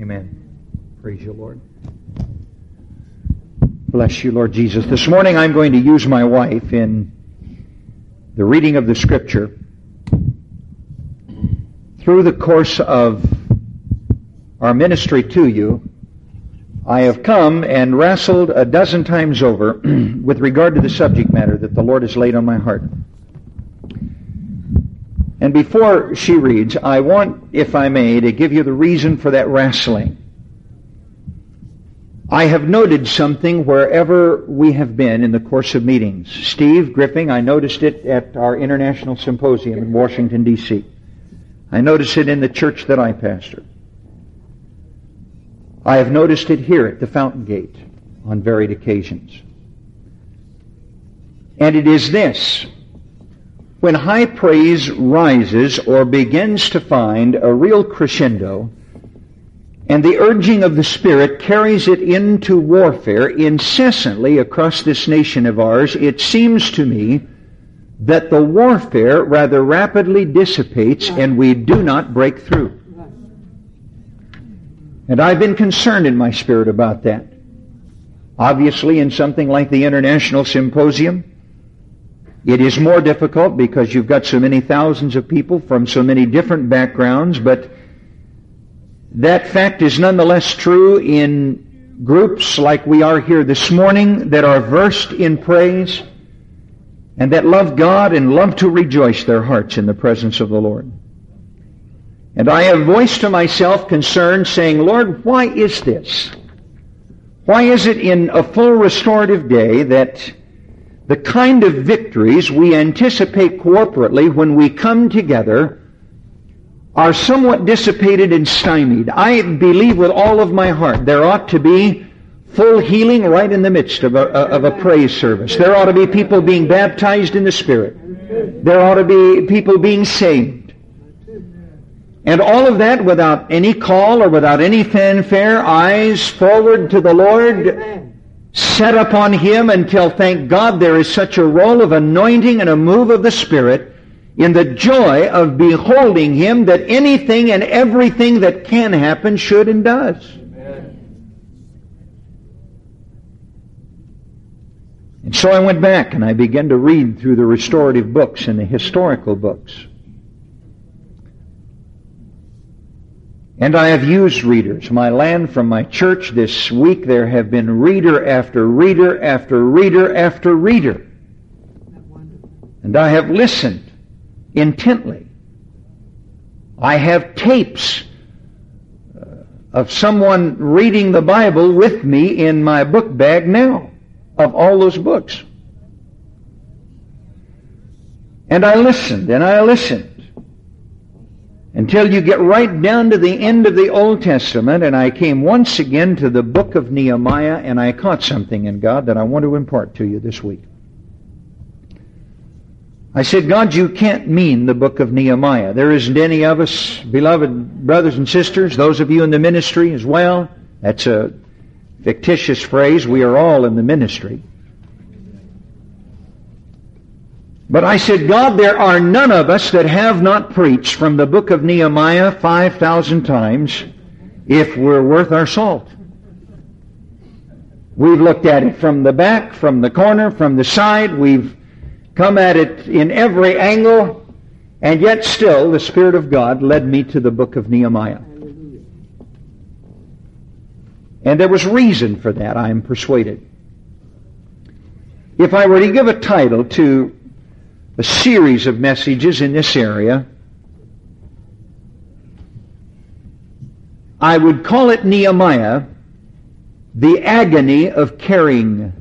Amen. Praise you, Lord. Bless you, Lord Jesus. This morning I'm going to use my wife in the reading of the Scripture. Through the course of our ministry to you, I have come and wrestled a dozen times over with regard to the subject matter that the Lord has laid on my heart. And before she reads, I want, if I may, to give you the reason for that wrestling. I have noted something wherever we have been in the course of meetings. Steve Griffin, I noticed it at our International Symposium in Washington, D.C. I noticed it in the church that I pastor. I have noticed it here at the Fountain Gate on varied occasions. And it is this: when high praise rises or begins to find a real crescendo, and the urging of the Spirit carries it into warfare incessantly across this nation of ours, it seems to me that the warfare rather rapidly dissipates and we do not break through. And I've been concerned in my spirit about that. Obviously, in something like the International Symposium, it is more difficult because you've got so many thousands of people from so many different backgrounds, but that fact is nonetheless true in groups like we are here this morning that are versed in praise and that love God and love to rejoice their hearts in the presence of the Lord. And I have voiced to myself concern, saying, Lord, why is this? Why is it in a full restorative day that the kind of victories we anticipate corporately when we come together are somewhat dissipated and stymied? I believe with all of my heart there ought to be full healing right in the midst of a praise service. There ought to be people being baptized in the Spirit. There ought to be people being saved. And all of that without any call or without any fanfare, eyes forward to the Lord, set upon Him until, thank God, there is such a roll of anointing and a move of the Spirit in the joy of beholding Him that anything and everything that can happen should and does. Amen. And so I went back and I began to read through the restorative books and the historical books. And I have used readers. My land from my church this week, there have been reader after reader after reader after reader. And I have listened intently. I have tapes of someone reading the Bible with me in my book bag now, of all those books. And I listened, and I listened, until you get right down to the end of the Old Testament, and I came once again to the book of Nehemiah, and I caught something in God that I want to impart to you this week. I said, God, you can't mean the book of Nehemiah. There isn't any of us, beloved brothers and sisters, those of you in the ministry as well. That's a fictitious phrase. We are all in the ministry. But I said, God, there are none of us that have not preached from the book of Nehemiah 5,000 times if we're worth our salt. We've looked at it from the back, from the corner, from the side. We've come at it in every angle, and yet still the Spirit of God led me to the book of Nehemiah. And there was reason for that, I am persuaded. If I were to give a title to a series of messages in this area, I would call it Nehemiah, the agony of caring.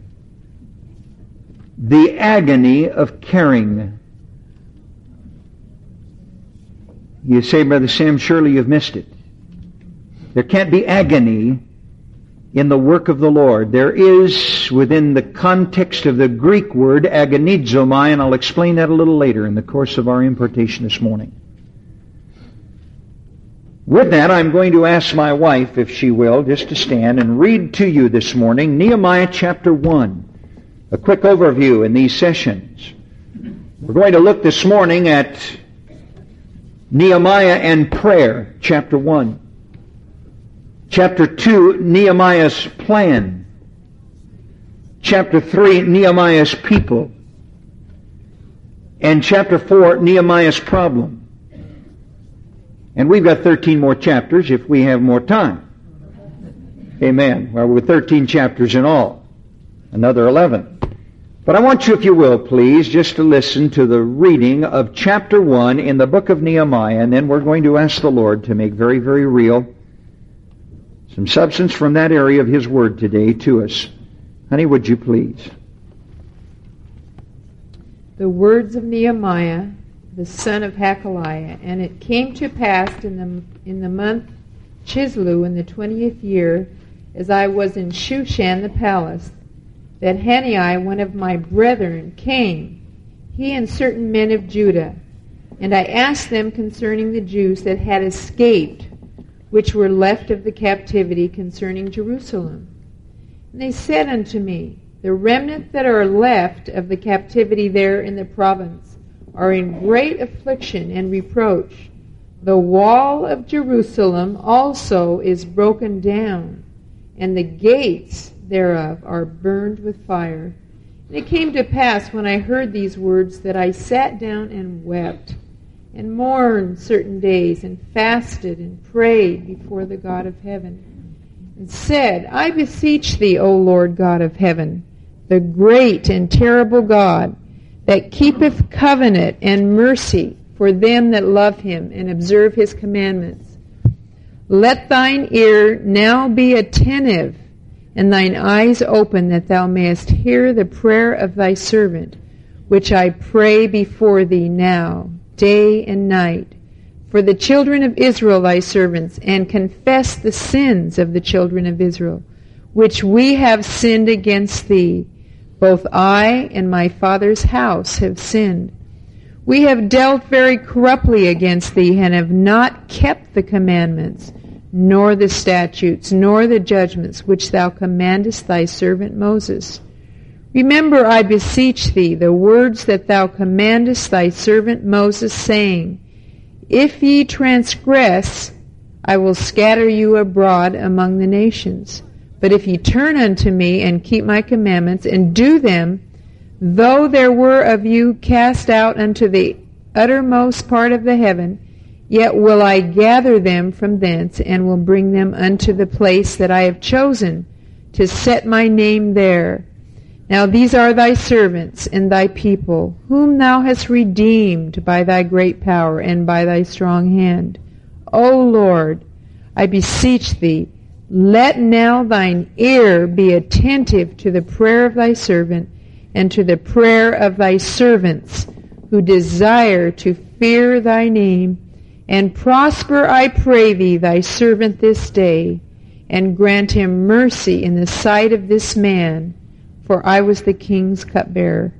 The agony of caring. You say, Brother Sam, surely you've missed it. There can't be agony in the work of the Lord. There is, within the context of the Greek word agonizomai, and I'll explain that a little later in the course of our impartation this morning. With that, I'm going to ask my wife, if she will, just to stand and read to you this morning Nehemiah chapter 1. A quick overview in these sessions. We're going to look this morning at Nehemiah and prayer, chapter 1. Chapter 2, Nehemiah's plan. Chapter 3, Nehemiah's people. And chapter 4, Nehemiah's problem. And we've got 13 more chapters if we have more time. Amen. Well, we're 13 chapters in all. Another 11. But I want you, if you will, please, just to listen to the reading of chapter 1 in the book of Nehemiah, and then we're going to ask the Lord to make very, very real some substance from that area of His Word today to us. Honey, would you please? The words of Nehemiah, the son of Hakaliah. And it came to pass in the month Chislew in the 20th year, as I was in Shushan the palace, that Hanani, one of my brethren, came, he and certain men of Judah. And I asked them concerning the Jews that had escaped, which were left of the captivity, concerning Jerusalem. And they said unto me, the remnant that are left of the captivity there in the province are in great affliction and reproach. The wall of Jerusalem also is broken down, and the gates thereof are burned with fire. And it came to pass, when I heard these words, that I sat down and wept, and mourned certain days, and fasted and prayed before the God of heaven, and said, I beseech thee, O Lord God of heaven, the great and terrible God, that keepeth covenant and mercy for them that love him and observe his commandments. Let thine ear now be attentive, and thine eyes open, that thou mayest hear the prayer of thy servant, which I pray before thee now, day and night, for the children of Israel thy servants, and confess the sins of the children of Israel, which we have sinned against thee. Both I and my father's house have sinned. We have dealt very corruptly against thee, and have not kept the commandments, nor the statutes, nor the judgments which thou commandest thy servant Moses. Remember, I beseech thee, the words that thou commandest thy servant Moses, saying, If ye transgress, I will scatter you abroad among the nations. But if ye turn unto me, and keep my commandments, and do them, though there were of you cast out unto the uttermost part of the heaven, yet will I gather them from thence, and will bring them unto the place that I have chosen, to set my name there. Now these are thy servants and thy people, whom thou hast redeemed by thy great power and by thy strong hand. O Lord, I beseech thee, let now thine ear be attentive to the prayer of thy servant, and to the prayer of thy servants, who desire to fear thy name, and prosper, I pray thee, thy servant this day, and grant him mercy in the sight of this man, for I was the king's cupbearer.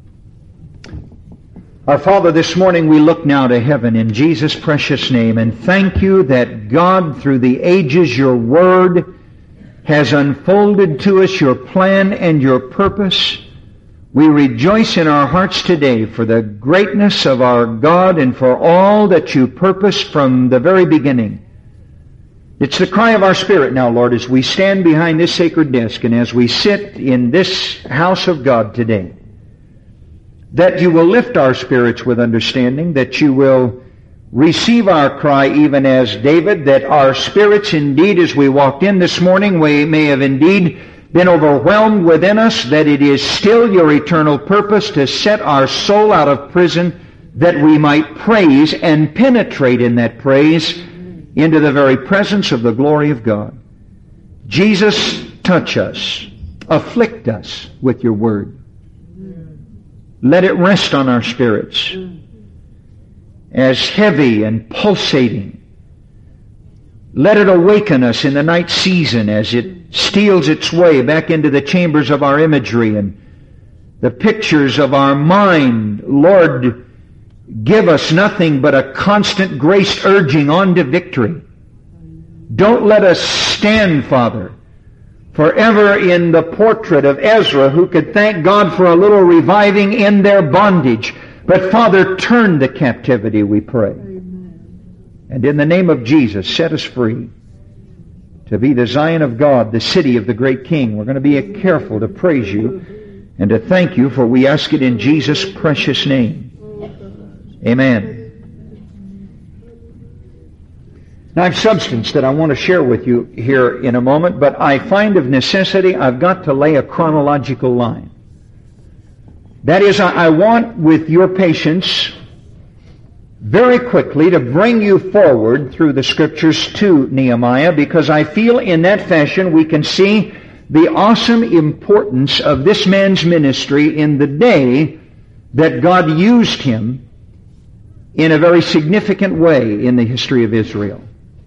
Our Father, this morning we look now to heaven in Jesus' precious name, and thank you that God, through the ages, your word has unfolded to us your plan and your purpose. We rejoice in our hearts today for the greatness of our God and for all that you purposed from the very beginning. It's the cry of our spirit now, Lord, as we stand behind this sacred desk and as we sit in this house of God today, that you will lift our spirits with understanding, that you will receive our cry even as David, that our spirits indeed, as we walked in this morning, we may have indeed been overwhelmed within us, that it is still your eternal purpose to set our soul out of prison, that we might praise and penetrate in that praise into the very presence of the glory of God. Jesus, touch us, afflict us with your word. Let it rest on our spirits as heavy and pulsating. Let it awaken us in the night season as it steals its way back into the chambers of our imagery and the pictures of our mind. Lord, give us nothing but a constant grace urging on to victory. Don't let us stand, Father, forever in the portrait of Ezra, who could thank God for a little reviving in their bondage. But Father, turn the captivity, we pray. And in the name of Jesus, set us free to be the Zion of God, the city of the great King. We're going to be careful to praise you and to thank you, for we ask it in Jesus' precious name. Amen. Now I have substance that I want to share with you here in a moment, but I find of necessity I've got to lay a chronological line. That is, I want, with your patience, very quickly to bring you forward through the Scriptures to Nehemiah, because I feel in that fashion we can see the awesome importance of this man's ministry in the day that God used him in a very significant way in the history of Israel.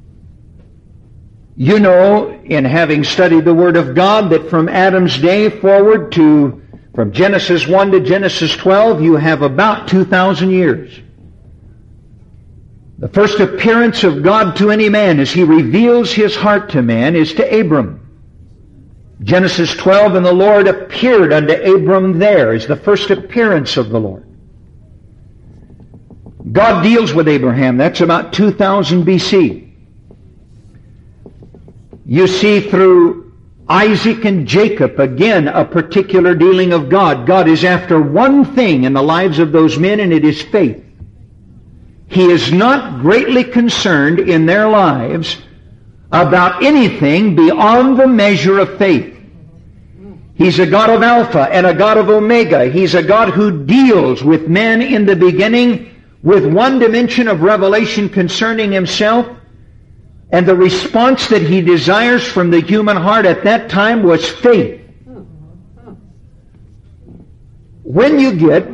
You know, in having studied the Word of God, that from Adam's day forward to, from Genesis 1 to Genesis 12, you have about 2,000 years. The first appearance of God to any man as He reveals His heart to man is to Abram. Genesis 12, and the Lord appeared unto Abram there, is the first appearance of the Lord. God deals with Abraham. That's about 2000 BC. You see through Isaac and Jacob, again, a particular dealing of God. God is after one thing in the lives of those men, and it is faith. He is not greatly concerned in their lives about anything beyond the measure of faith. He's a God of Alpha and a God of Omega. He's a God who deals with men in the beginning with one dimension of revelation concerning Himself, and the response that He desires from the human heart at that time was faith. When you get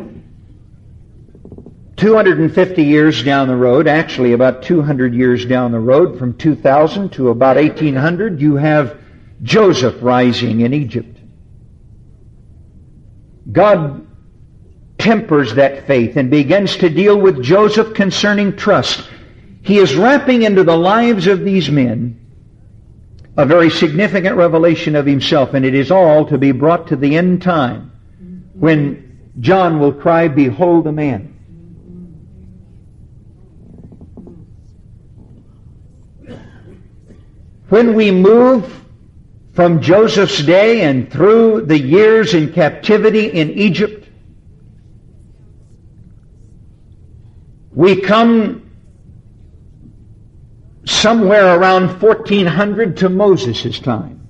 250 years down the road, actually about 200 years down the road, from 2000 to about 1800, you have Joseph rising in Egypt. God tempers that faith and begins to deal with Joseph concerning trust. He is wrapping into the lives of these men a very significant revelation of Himself, and it is all to be brought to the end time when John will cry, "Behold the man." When we move from Joseph's day and through the years in captivity in Egypt, we come somewhere around 1400 to Moses' time,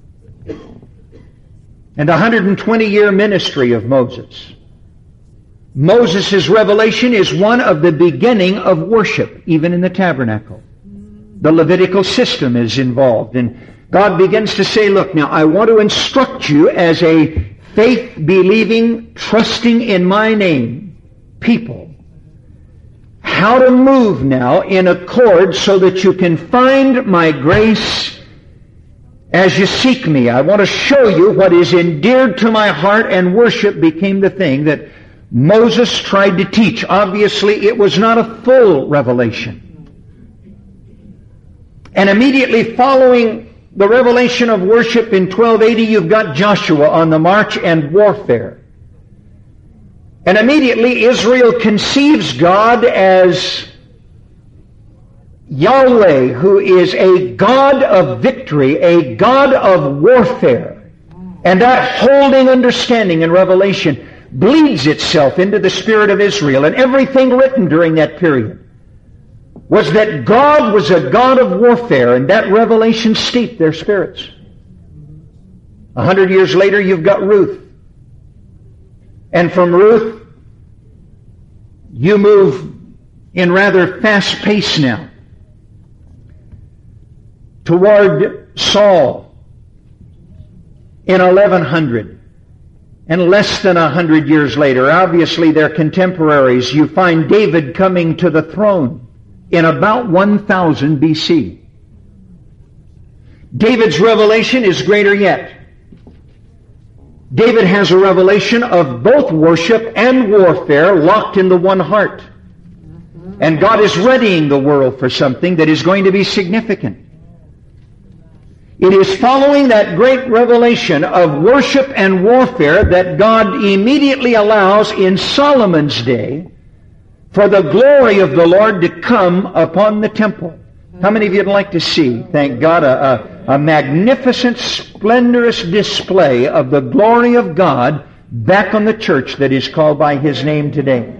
and 120-year ministry of Moses. Moses' revelation is one of the beginning of worship, even in the tabernacle. The Levitical system is involved, and God begins to say, look, now I want to instruct you as a faith-believing, trusting in my name people, how to move now in accord so that you can find my grace as you seek me. I want to show you what is endeared to my heart, and worship became the thing that Moses tried to teach. Obviously, it was not a full revelation. And immediately following the revelation of worship in 1280, you've got Joshua on the march and warfare. And immediately Israel conceives God as Yahweh, who is a God of victory, a God of warfare. And that holding understanding and revelation bleeds itself into the spirit of Israel. And everything written during that period was that God was a God of warfare, and that revelation steeped their spirits. 100 years later, you've got Ruth. And from Ruth, you move in rather fast pace now toward Saul in 1100. And less than 100 years later, obviously they're contemporaries, you find David coming to the throne in about 1000 BC. David's revelation is greater yet. David has a revelation of both worship and warfare locked in the one heart. And God is readying the world for something that is going to be significant. It is following that great revelation of worship and warfare that God immediately allows in Solomon's day for the glory of the Lord to come upon the temple. How many of you would like to see, thank God, a magnificent, splendorous display of the glory of God back on the church that is called by His name today?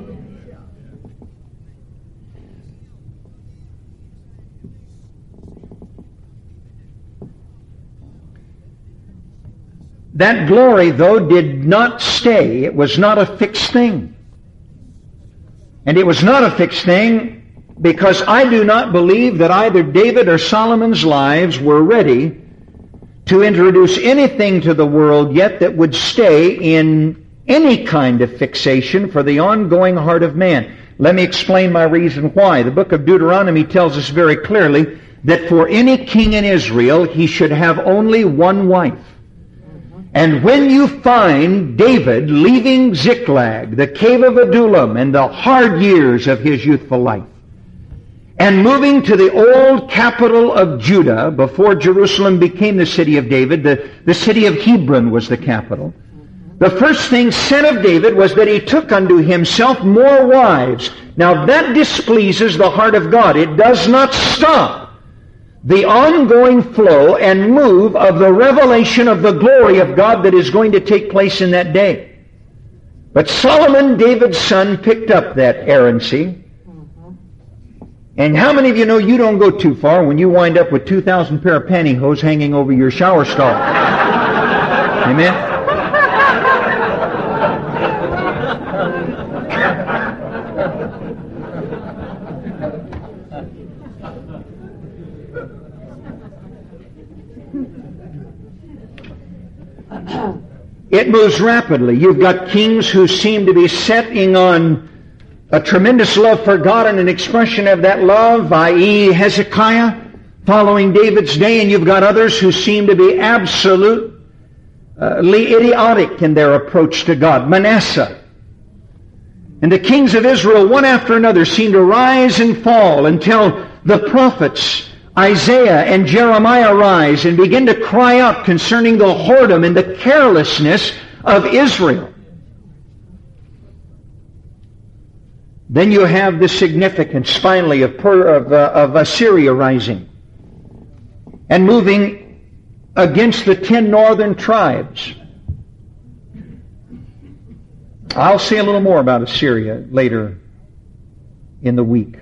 That glory, though, did not stay. It was not a fixed thing. And it was not a fixed thing because I do not believe that either David or Solomon's lives were ready to introduce anything to the world yet that would stay in any kind of fixation for the ongoing heart of man. Let me explain my reason why. The book of Deuteronomy tells us very clearly that for any king in Israel, he should have only one wife. And when you find David leaving Ziklag, the cave of Adullam, and the hard years of his youthful life, and moving to the old capital of Judah, before Jerusalem became the city of David, the city of Hebron was the capital, the first thing said of David was that he took unto himself more wives. Now that displeases the heart of God. It does not stop the ongoing flow and move of the revelation of the glory of God that is going to take place in that day. But Solomon, David's son, picked up that errancy. And how many of you know you don't go too far when you wind up with 2,000 pair of pantyhose hanging over your shower stall? Amen? It moves rapidly. You've got kings who seem to be setting on a tremendous love for God and an expression of that love, i.e. Hezekiah, following David's day, and you've got others who seem to be absolutely idiotic in their approach to God. Manasseh. And the kings of Israel, one after another, seem to rise and fall until the prophets Isaiah and Jeremiah rise and begin to cry out concerning the whoredom and the carelessness of Israel. Then you have the significance, finally, of Assyria rising and moving against the 10 northern tribes. I'll say a little more about Assyria later in the week.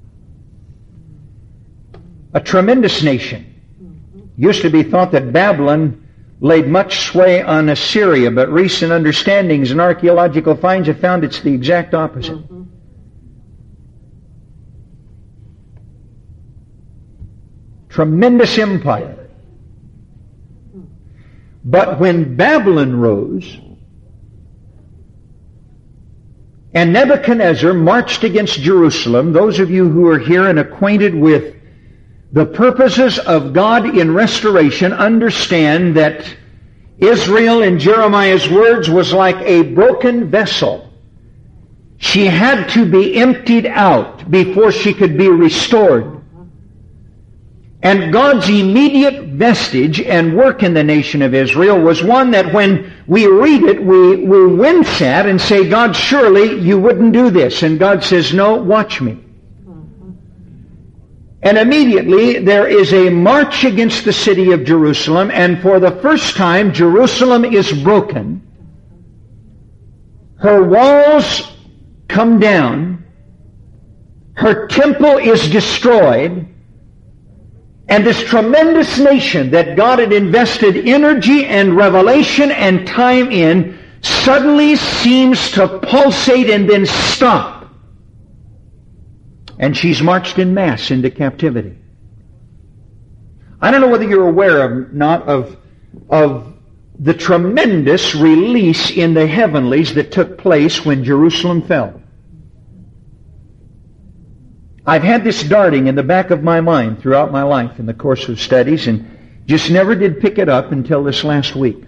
A tremendous nation. Used to be thought that Babylon laid much sway on Assyria, but recent understandings and archaeological finds have found it's the exact opposite. Tremendous empire. But when Babylon rose and Nebuchadnezzar marched against Jerusalem, those of you who are here and acquainted with the purposes of God in restoration understand that Israel, in Jeremiah's words, was like a broken vessel. She had to be emptied out before she could be restored. And God's immediate vestige and work in the nation of Israel was one that when we read it, we wince at and say, God, surely you wouldn't do this. And God says, no, watch me. And immediately there is a march against the city of Jerusalem, and for the first time Jerusalem is broken. Her walls come down. Her temple is destroyed. And this tremendous nation that God had invested energy and revelation and time in suddenly seems to pulsate and then stop. And she's marched in mass into captivity. I don't know whether you're aware of the tremendous release in the heavenlies that took place when Jerusalem fell. I've had this darting in the back of my mind throughout my life in the course of studies and just never did pick it up until this last week.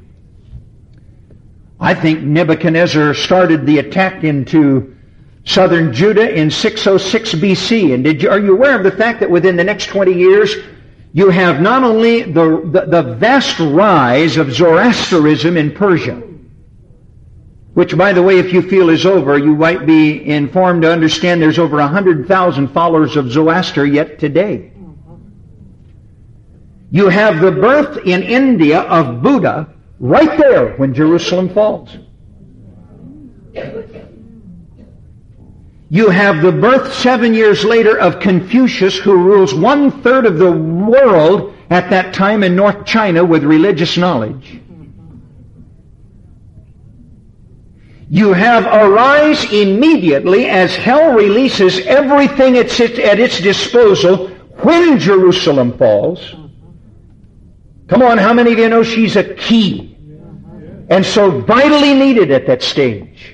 I think Nebuchadnezzar started the attack into southern Judah in 606 BC. And are you aware of the fact that within the next 20 years you have not only the vast rise of Zoroastrianism in Persia, which, by the way, if you feel is over, you might be informed to understand there's over 100,000 followers of Zoroaster yet today. You have the birth in India of Buddha right there when Jerusalem falls. You have the birth 7 years later of Confucius, who rules 1/3 of the world at that time in North China with religious knowledge. You have a rise immediately as hell releases everything at its disposal when Jerusalem falls. Come on, how many of you know she's a key? And so vitally needed at that stage.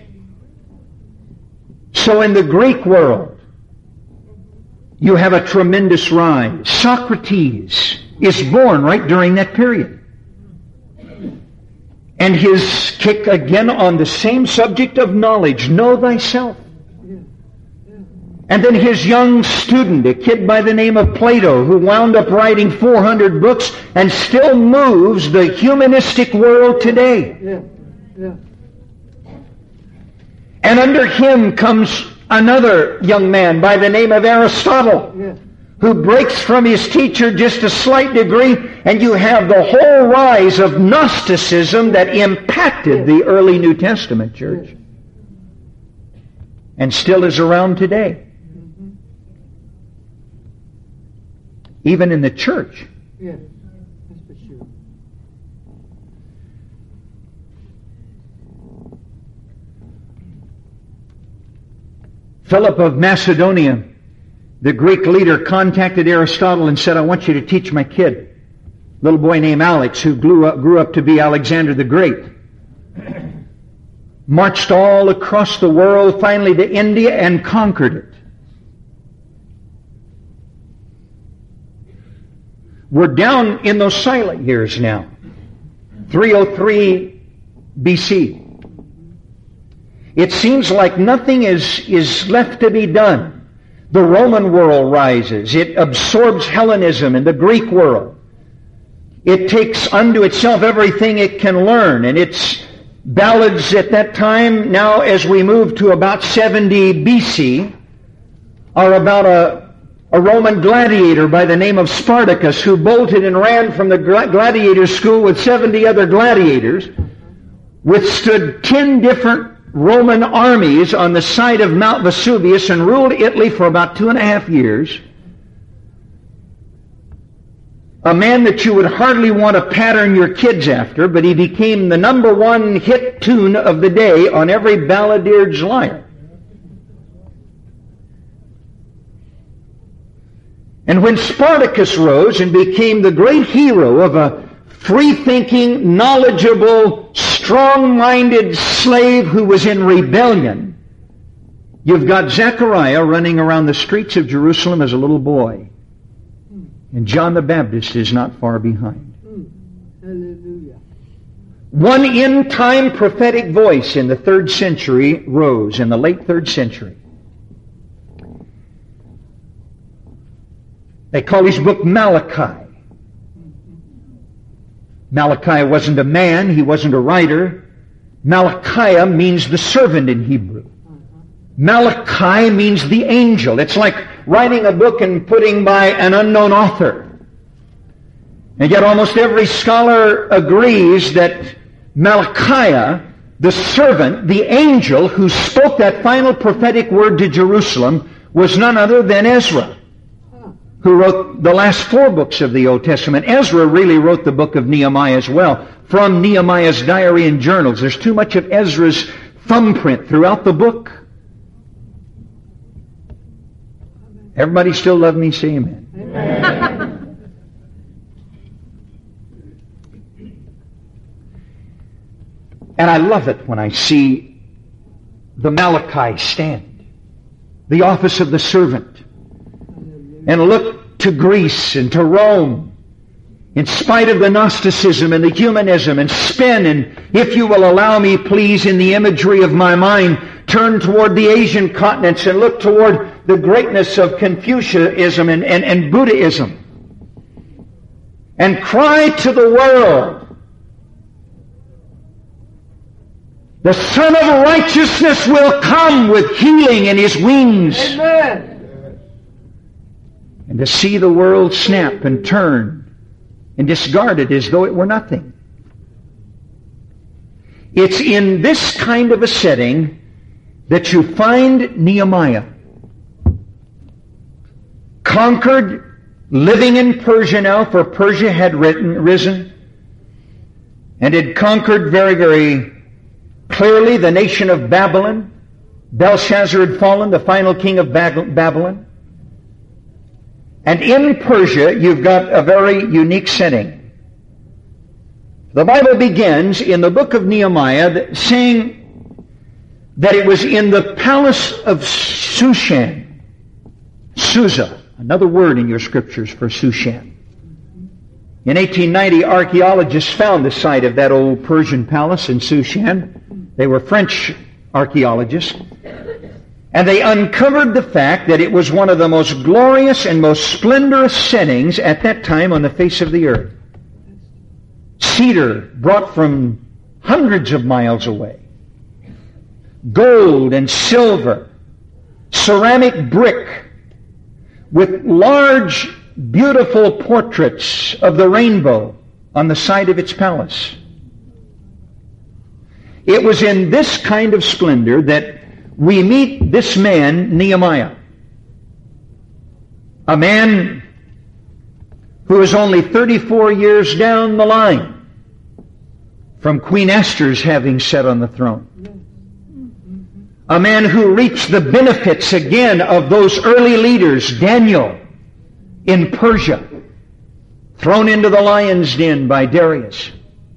So in the Greek world, you have a tremendous rise. Socrates is born right during that period. And his kick again on the same subject of knowledge, know thyself. And then his young student, a kid by the name of Plato, who wound up writing 400 books and still moves the humanistic world today. And under him comes another young man by the name of Aristotle, who breaks from his teacher just a slight degree, and you have the whole rise of Gnosticism that impacted the early New Testament church and still is around today. Even in the church. Yes, that's for sure. Philip of Macedonia, the Greek leader, contacted Aristotle and said, I want you to teach my kid, little boy named Alex, who grew up to be Alexander the Great. Marched all across the world, finally to India, and conquered it. We're down in those silent years now. 303 BC. It seems like nothing is left to be done. The Roman world rises. It absorbs Hellenism and the Greek world. It takes unto itself everything it can learn. And its ballads at that time, now as we move to about 70 BC, are about a Roman gladiator by the name of Spartacus, who bolted and ran from the gladiator school with 70 other gladiators, withstood 10 different Roman armies on the side of Mount Vesuvius, and ruled Italy for about 2.5 years. A man that you would hardly want to pattern your kids after, but he became the #1 hit tune of the day on every balladeer's lyre. And when Spartacus rose and became the great hero of a free-thinking, knowledgeable, strong-minded slave who was in rebellion, you've got Zechariah running around the streets of Jerusalem as a little boy. And John the Baptist is not far behind. Hallelujah. One end-time prophetic voice in the 3rd century rose, in the late 3rd century. They call his book Malachi. Malachi wasn't a man, he wasn't a writer. Malachi means the servant in Hebrew. Malachi means the angel. It's like writing a book and putting by an unknown author. And yet almost every scholar agrees that Malachi, the servant, the angel who spoke that final prophetic word to Jerusalem, was none other than Ezra, who wrote the last 4 books of the Old Testament. Ezra really wrote the book of Nehemiah as well, from Nehemiah's diary and journals. There's too much of Ezra's thumbprint throughout the book. Everybody still love me? Say amen. Amen. And I love it when I see the Malachi stand, the office of the servant, and look to Greece and to Rome, in spite of the Gnosticism and the humanism, and spin, and if you will allow me, please, in the imagery of my mind, turn toward the Asian continents and look toward the greatness of Confucianism and Buddhism, and cry to the world, the Son of Righteousness will come with healing in His wings. Amen. And to see the world snap and turn and discarded as though it were nothing. It's in this kind of a setting that you find Nehemiah, conquered, living in Persia now, for Persia had risen and had conquered very, very clearly the nation of Babylon. Belshazzar had fallen, the final king of Babylon. And in Persia, you've got a very unique setting. The Bible begins in the book of Nehemiah saying that it was in the palace of Shushan. Susa, another word in your scriptures for Shushan. In 1890, archaeologists found the site of that old Persian palace in Shushan. They were French archaeologists. And they uncovered the fact that it was one of the most glorious and most splendorous settings at that time on the face of the earth. Cedar brought from hundreds of miles away. Gold and silver. Ceramic brick with large, beautiful portraits of the rainbow on the side of its palace. It was in this kind of splendor that we meet this man, Nehemiah. A man who is only 34 years down the line from Queen Esther's having sat on the throne. A man who reaped the benefits again of those early leaders, Daniel in Persia, thrown into the lion's den by Darius.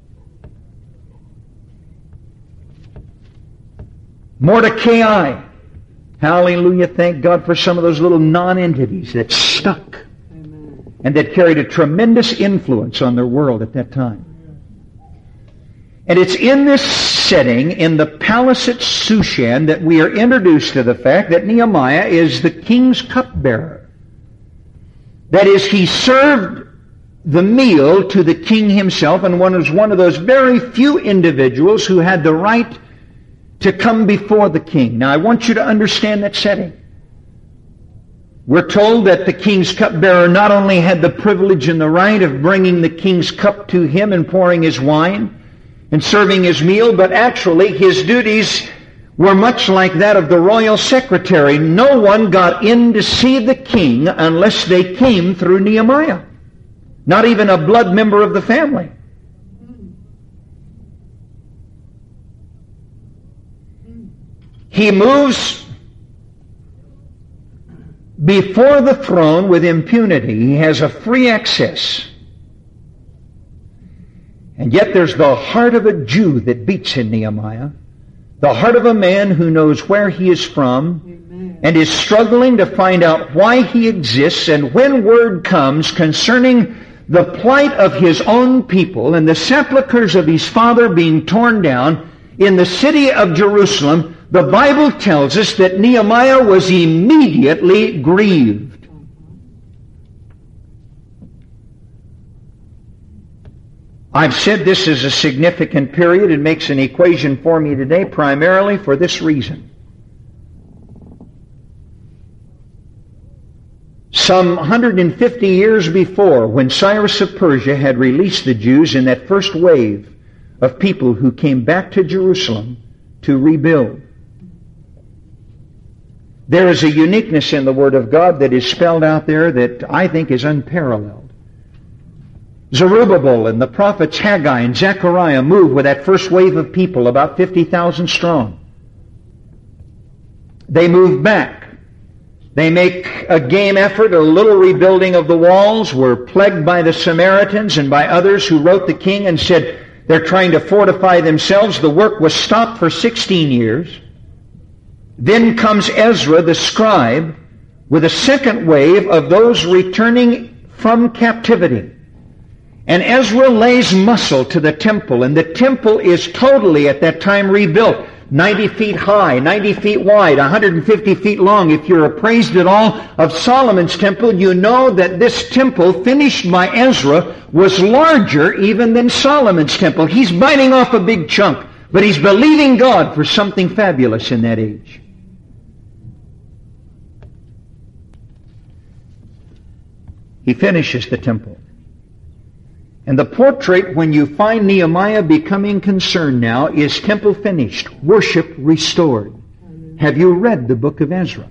Mordecai, hallelujah, thank God for some of those little non-entities that stuck and that carried a tremendous influence on their world at that time. And it's in this setting, in the palace at Shushan, that we are introduced to the fact that Nehemiah is the king's cupbearer. That is, he served the meal to the king himself and was one of those very few individuals who had the right to come before the king. Now, I want you to understand that setting. We're told that the king's cupbearer not only had the privilege and the right of bringing the king's cup to him and pouring his wine and serving his meal, but actually his duties were much like that of the royal secretary. No one got in to see the king unless they came through Nehemiah. Not even a blood member of the family. He moves before the throne with impunity. He has a free access. And yet there's the heart of a Jew that beats in Nehemiah. The heart of a man who knows where he is from and is struggling to find out why he exists. And when word comes concerning the plight of his own people and the sepulchres of his father being torn down in the city of Jerusalem, the Bible tells us that Nehemiah was immediately grieved. I've said this is a significant period. It makes an equation for me today primarily for this reason. Some 150 years before, when Cyrus of Persia had released the Jews in that first wave of people who came back to Jerusalem to rebuild, there is a uniqueness in the Word of God that is spelled out there that I think is unparalleled. Zerubbabel and the prophets Haggai and Zechariah move with that first wave of people, about 50,000 strong. They move back. They make a game effort, a little rebuilding of the walls, were plagued by the Samaritans and by others who wrote the king and said they're trying to fortify themselves. The work was stopped for 16 years. Then comes Ezra the scribe with a second wave of those returning from captivity. And Ezra lays muscle to the temple, and the temple is totally at that time rebuilt. 90 feet high, 90 feet wide, 150 feet long. If you're appraised at all of Solomon's temple, you know that this temple, finished by Ezra, was larger even than Solomon's temple. He's biting off a big chunk, but he's believing God for something fabulous in that age. He finishes the temple. And the portrait, when you find Nehemiah becoming concerned now, is temple finished, worship restored. Have you read the book of Ezra?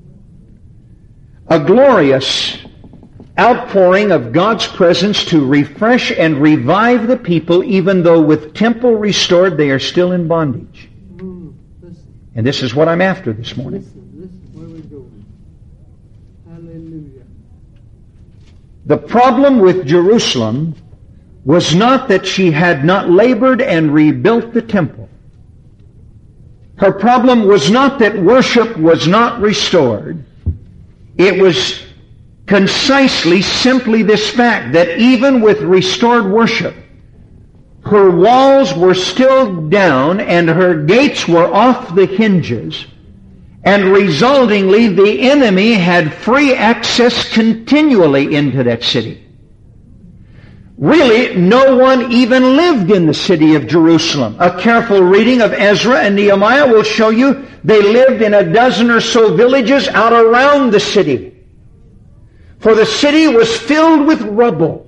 A glorious outpouring of God's presence to refresh and revive the people, even though with temple restored, they are still in bondage. And this is what I'm after this morning. Listen, where we going? Hallelujah. The problem with Jerusalem was not that she had not labored and rebuilt the temple. Her problem was not that worship was not restored. It was concisely simply this fact that even with restored worship, her walls were still down and her gates were off the hinges, and resultingly the enemy had free access continually into that city. Really, no one even lived in the city of Jerusalem. A careful reading of Ezra and Nehemiah will show you they lived in a dozen or so villages out around the city. For the city was filled with rubble.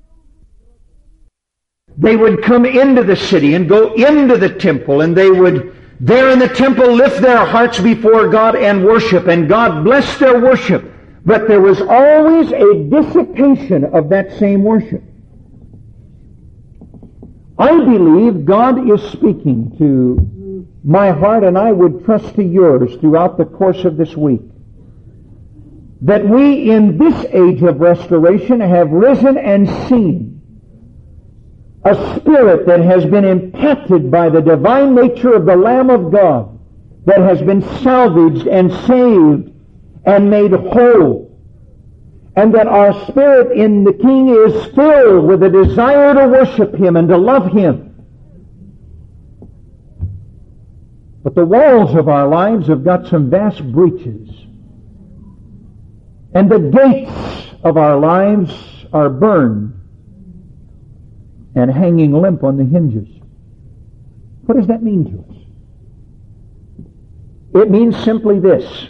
They would come into the city and go into the temple, and they would, there in the temple, lift their hearts before God and worship, and God blessed their worship. But there was always a dissipation of that same worship. I believe God is speaking to my heart, and I would trust to yours throughout the course of this week, that we in this age of restoration have risen and seen a spirit that has been impacted by the divine nature of the Lamb of God, that has been salvaged and saved and made whole. And that our spirit in the King is filled with a desire to worship Him and to love Him. But the walls of our lives have got some vast breaches. And the gates of our lives are burned and hanging limp on the hinges. What does that mean to us? It means simply this.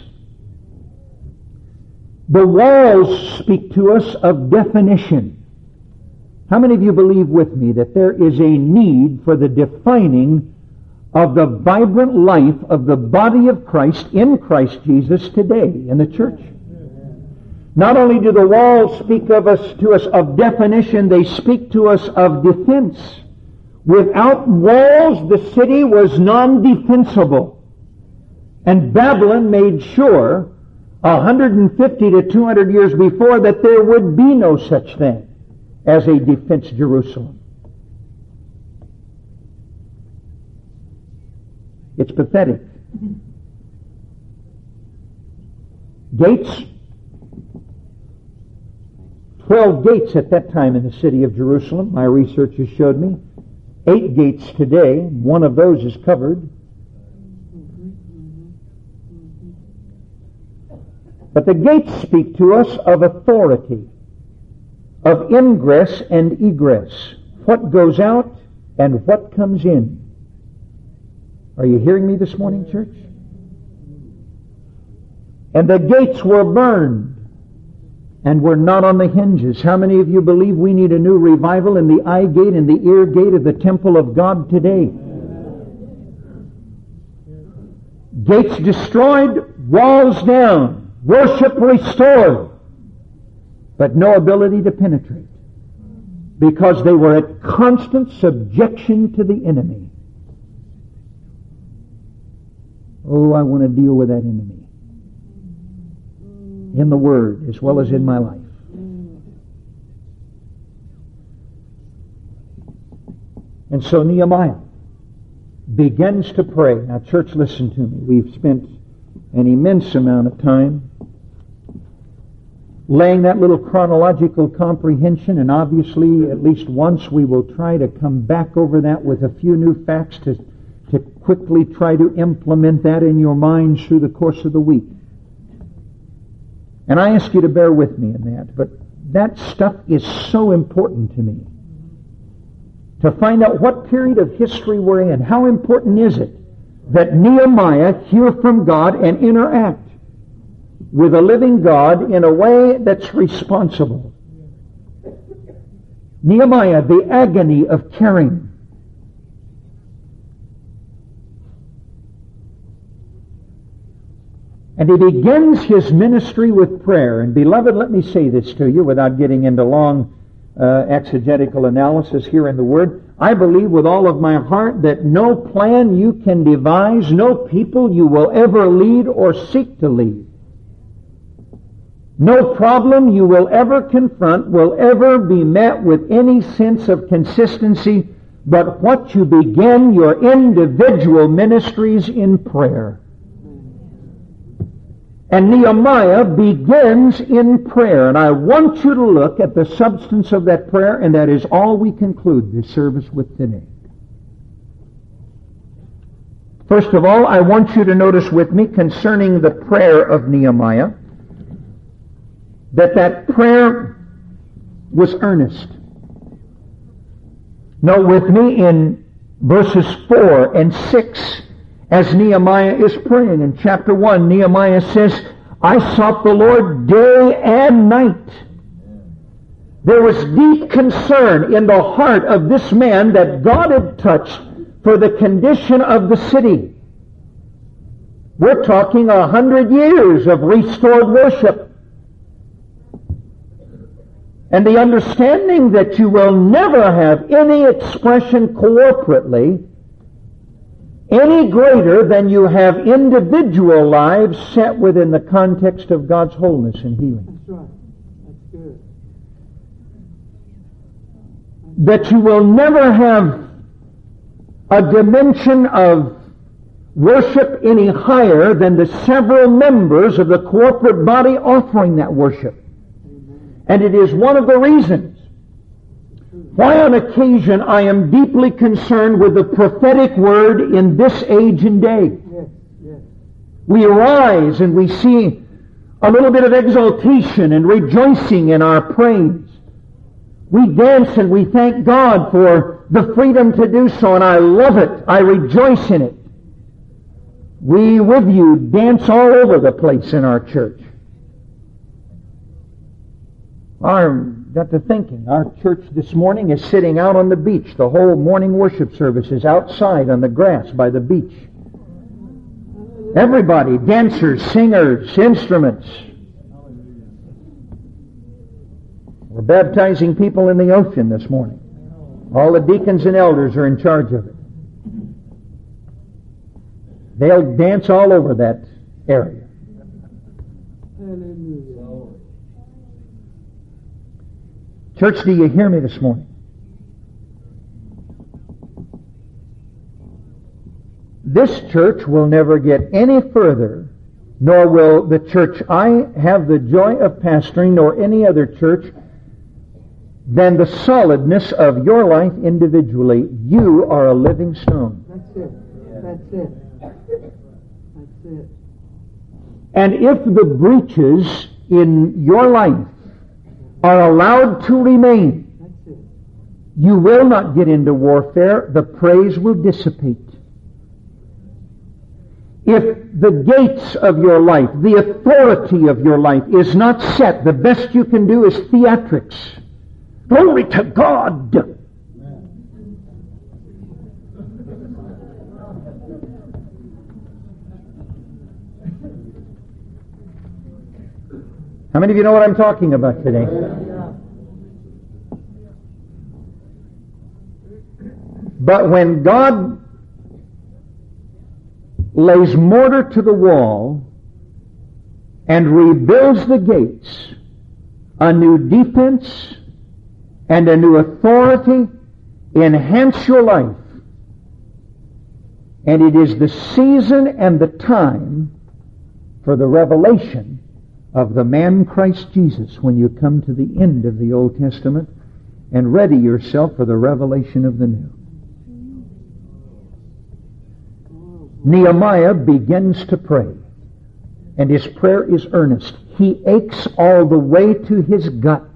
The walls speak to us of definition. How many of you believe with me that there is a need for the defining of the vibrant life of the body of Christ in Christ Jesus today in the church? Not only do the walls speak to us of definition, they speak to us of defense. Without walls, the city was non-defensible. And Babylon made sure 150 to 200 years before that there would be no such thing as a defense Jerusalem. It's pathetic. Gates, 12 gates at that time in the city of Jerusalem. My research has showed me 8 gates today. One of those is covered. But the gates speak to us of authority, of ingress and egress, what goes out and what comes in. Are you hearing me this morning, church? And the gates were burned and were not on the hinges. How many of you believe we need a new revival in the eye gate and the ear gate of the temple of God today? Gates destroyed, walls down. Worship restored, but no ability to penetrate, because they were at constant subjection to the enemy. Oh, I want to deal with that enemy in the Word as well as in my life. And so Nehemiah begins to pray. Now, church, listen to me. We've spent an immense amount of time laying that little chronological comprehension, and obviously at least once we will try to come back over that with a few new facts to quickly try to implement that in your minds through the course of the week. And I ask you to bear with me in that, but that stuff is so important to me. To find out what period of history we're in. How important is it that Nehemiah hear from God and interact with a living God in a way that's responsible? Nehemiah, the agony of caring. And he begins his ministry with prayer. And beloved, let me say this to you without getting into long exegetical analysis here in the Word. I believe with all of my heart that no plan you can devise, no people you will ever lead or seek to lead, no problem you will ever confront will ever be met with any sense of consistency but what you begin your individual ministries in prayer. And Nehemiah begins in prayer. And I want you to look at the substance of that prayer, and that is all we conclude this service with today. First of all, I want you to notice with me concerning the prayer of Nehemiah, that prayer was earnest. Note with me in verses 4 and 6, as Nehemiah is praying. In chapter 1, Nehemiah says, I sought the Lord day and night. There was deep concern in the heart of this man that God had touched for the condition of the city. We're talking 100 years of restored worship. And the understanding that you will never have any expression corporately any greater than you have individual lives set within the context of God's wholeness and healing. That's right. That's good. That you will never have a dimension of worship any higher than the several members of the corporate body offering that worship. Amen. And it is one of the reasons why on occasion I am deeply concerned with the prophetic word in this age and day. Yes, yes. We arise and we see a little bit of exaltation and rejoicing in our praise. We dance and we thank God for the freedom to do so, and I love it. I rejoice in it. We with you dance all over the place in our church. Got to thinking, our church this morning is sitting out on the beach. The whole morning worship service is outside on the grass by the beach. Everybody, dancers, singers, instruments. We're baptizing people in the ocean this morning. All the deacons and elders are in charge of it. They'll dance all over that area. Hallelujah. Church, do you hear me this morning? This church will never get any further, nor will the church I have the joy of pastoring, nor any other church, than the solidness of your life individually. You are a living stone. That's it. That's it. That's it. And if the breaches in your life are allowed to remain, That's it. you will not get into warfare. The praise will dissipate. If the gates of your life, the authority of your life is not set, the best you can do is theatrics. Glory to God! How many of you know what I'm talking about today? But when God lays mortar to the wall and rebuilds the gates, a new defense and a new authority enhance your life. And it is the season and the time for the revelation of the man Christ Jesus when you come to the end of the Old Testament and ready yourself for the revelation of the New. Nehemiah begins to pray, and his prayer is earnest. He aches all the way to his gut.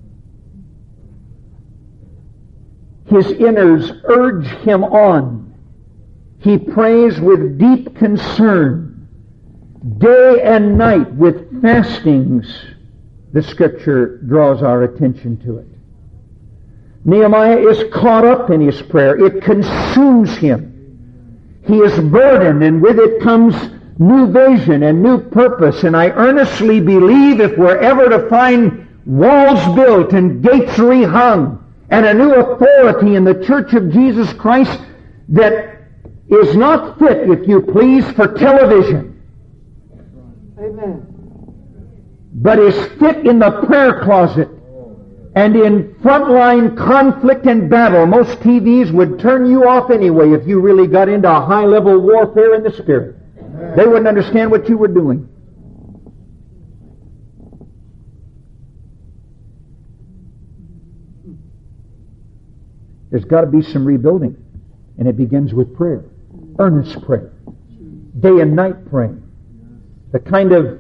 His innards urge him on. He prays with deep concern. Day and night with fastings, the Scripture draws our attention to it. Nehemiah is caught up in his prayer. It consumes him. He is burdened, and with it comes new vision and new purpose. And I earnestly believe if we're ever to find walls built and gates rehung and a new authority in the Church of Jesus Christ that is not fit, if you please, for television, Amen. but is fit in the prayer closet and in frontline conflict and battle. Most TVs would turn you off anyway if you really got into a high-level warfare in the Spirit. They wouldn't understand what you were doing. There's got to be some rebuilding. And it begins with prayer. Earnest prayer. Day and night praying. The kind of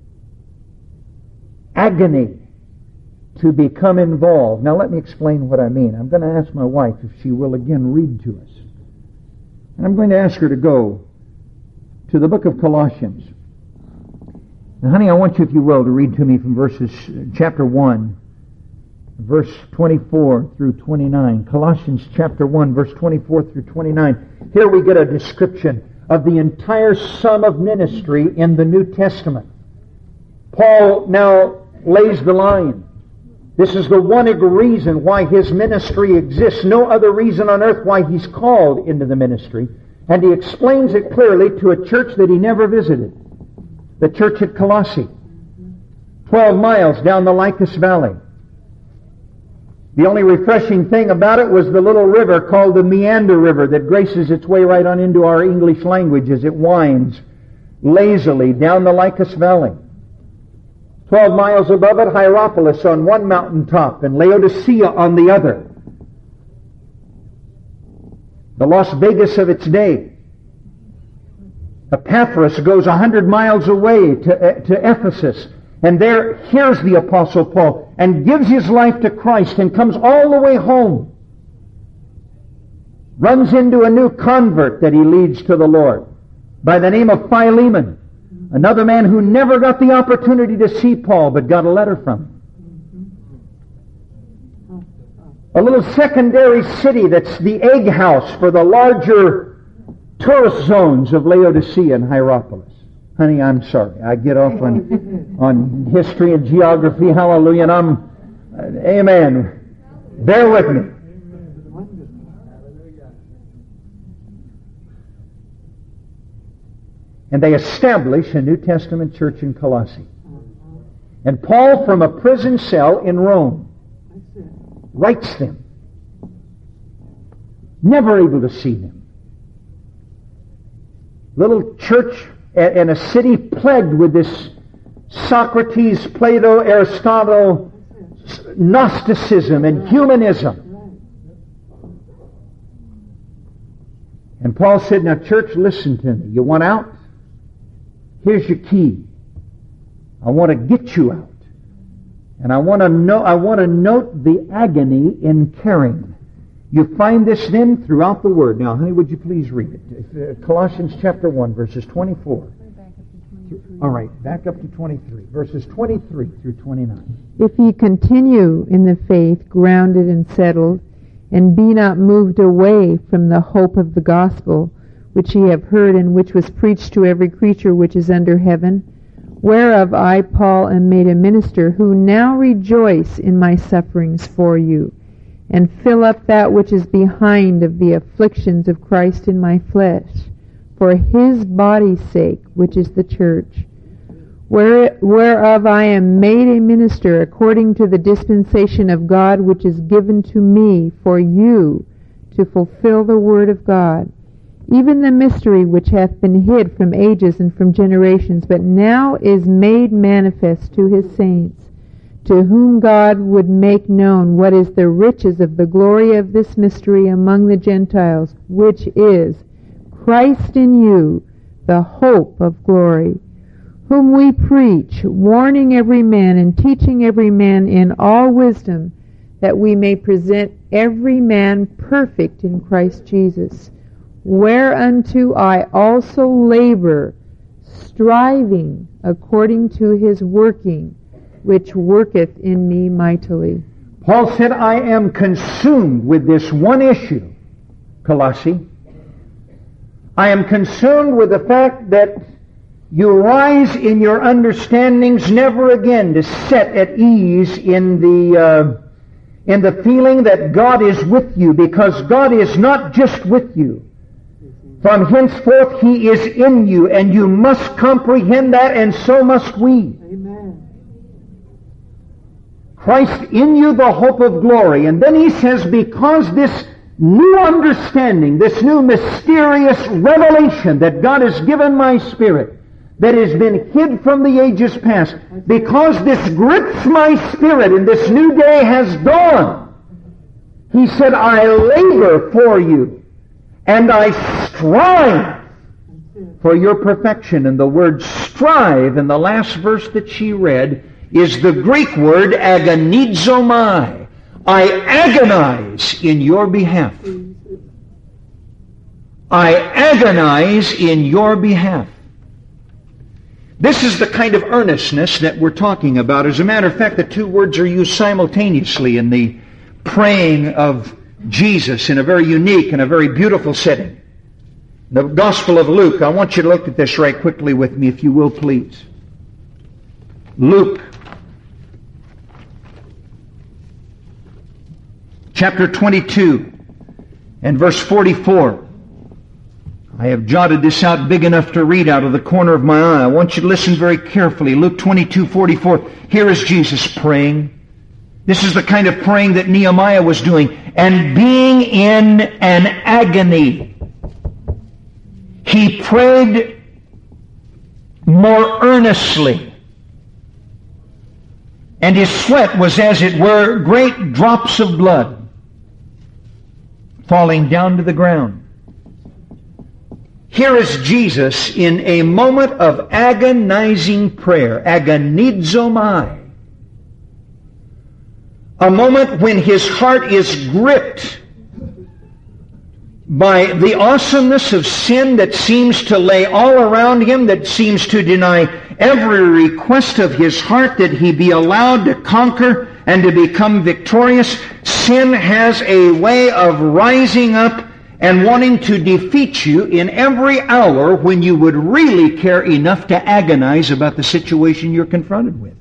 agony to become involved. Now let me explain what I mean. I'm going to ask my wife if she will again read to us. And I'm going to ask her to go to the book of Colossians. Now honey, I want you, if you will, to read to me from chapter 1, verse 24 through 29. Colossians chapter 1, verse 24 through 29. Here we get a description of the entire sum of ministry in the New Testament. Paul now lays the line. This is the one reason why his ministry exists. No other reason on earth why he's called into the ministry. And he explains it clearly to a church that he never visited. The church at Colossae. 12 miles down the Lycus Valley. The only refreshing thing about it was the little river called the Meander River that graces its way right on into our English language as it winds lazily down the Lycus Valley. 12 miles above it, Hierapolis on one mountaintop and Laodicea on the other. The Las Vegas of its day. Epaphras goes 100 miles away to Ephesus. And there, here's the Apostle Paul and gives his life to Christ and comes all the way home. Runs into a new convert that he leads to the Lord by the name of Philemon. Another man who never got the opportunity to see Paul but got a letter from him. A little secondary city that's the egg house for the larger tourist zones of Laodicea and Hierapolis. Honey, I'm sorry. I get off on history and geography. Hallelujah. And amen. Bear with me. And they establish a New Testament church in Colossae. And Paul, from a prison cell in Rome, writes them. Never able to see them. Little church in a city plagued with this Socrates, Plato, Aristotle, Gnosticism and humanism. And Paul said, now church, listen to me. You want out? Here's your key. I want to get you out. And I want to note the agony in caring. You find this then throughout the Word. Now, honey, would you please read it? Colossians chapter 1, verses 24. All right, back up to 23. Verses 23 through 29. If ye continue in the faith, grounded and settled, and be not moved away from the hope of the gospel, which ye have heard, and which was preached to every creature which is under heaven, whereof I, Paul, am made a minister, who now rejoice in my sufferings for you, and fill up that which is behind of the afflictions of Christ in my flesh, for his body's sake, which is the church, whereof I am made a minister according to the dispensation of God, which is given to me for you to fulfill the word of God, even the mystery which hath been hid from ages and from generations, but now is made manifest to his saints, to whom God would make known what is the riches of the glory of this mystery among the Gentiles, which is Christ in you, the hope of glory, whom we preach, warning every man and teaching every man in all wisdom, that we may present every man perfect in Christ Jesus, whereunto I also labor, striving according to his working, which worketh in me mightily. Paul said, I am consumed with this one issue, Colossae. I am consumed with the fact that you rise in your understandings never again to set at ease in the feeling that God is with you, because God is not just with you. From henceforth He is in you, and you must comprehend that, and so must we. Amen. Christ in you, the hope of glory. And then he says, because this new understanding, this new mysterious revelation that God has given my spirit, that has been hid from the ages past, because this grips my spirit and this new day has dawned, he said, I labor for you and I strive for your perfection. And the word strive in the last verse that she read is the Greek word agonizomai. I agonize in your behalf. I agonize in your behalf. This is the kind of earnestness that we're talking about. As a matter of fact, the two words are used simultaneously in the praying of Jesus in a very unique and a very beautiful setting. The Gospel of Luke, I want you to look at this right quickly with me, if you will, please. Luke, chapter 22, and verse 44. I have jotted this out big enough to read out of the corner of my eye. I want you to listen very carefully. Luke 22:44. Here is Jesus praying. This is the kind of praying that Nehemiah was doing. And being in an agony, he prayed more earnestly. And his sweat was, as it were, great drops of blood falling down to the ground. Here is Jesus in a moment of agonizing prayer, agonizomai. A moment when his heart is gripped by the awesomeness of sin that seems to lay all around him, that seems to deny every request of his heart that he be allowed to conquer and to become victorious. Sin has a way of rising up and wanting to defeat you in every hour when you would really care enough to agonize about the situation you're confronted with.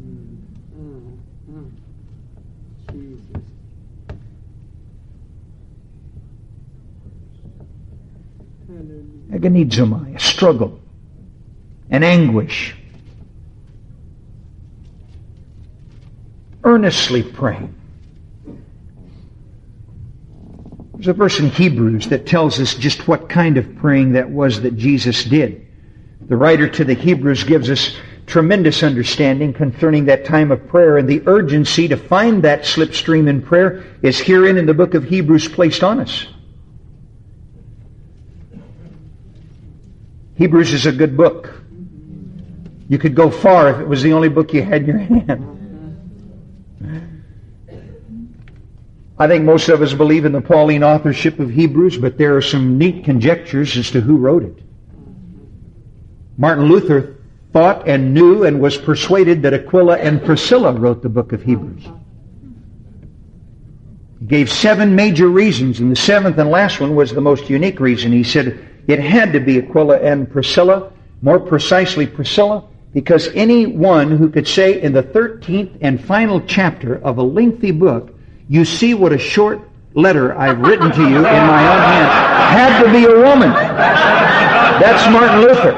Agonizomai, a struggle, an anguish. Earnestly praying. There's a verse in Hebrews that tells us just what kind of praying that was that Jesus did. The writer to the Hebrews gives us tremendous understanding concerning that time of prayer, and the urgency to find that slipstream in prayer is herein in the book of Hebrews placed on us. Hebrews is a good book. You could go far if it was the only book you had in your hand. I think most of us believe in the Pauline authorship of Hebrews, but there are some neat conjectures as to who wrote it. Martin Luther thought and knew and was persuaded that Aquila and Priscilla wrote the book of Hebrews. He gave 7 major reasons, and the 7th and last one was the most unique reason. He said it had to be Aquila and Priscilla, more precisely Priscilla, because anyone who could say in the 13th and final chapter of a lengthy book, you see what a short letter I've written to you in my own hand, had to be a woman. That's Martin Luther.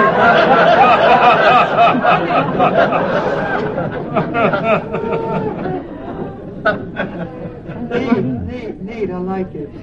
Neat, I like it.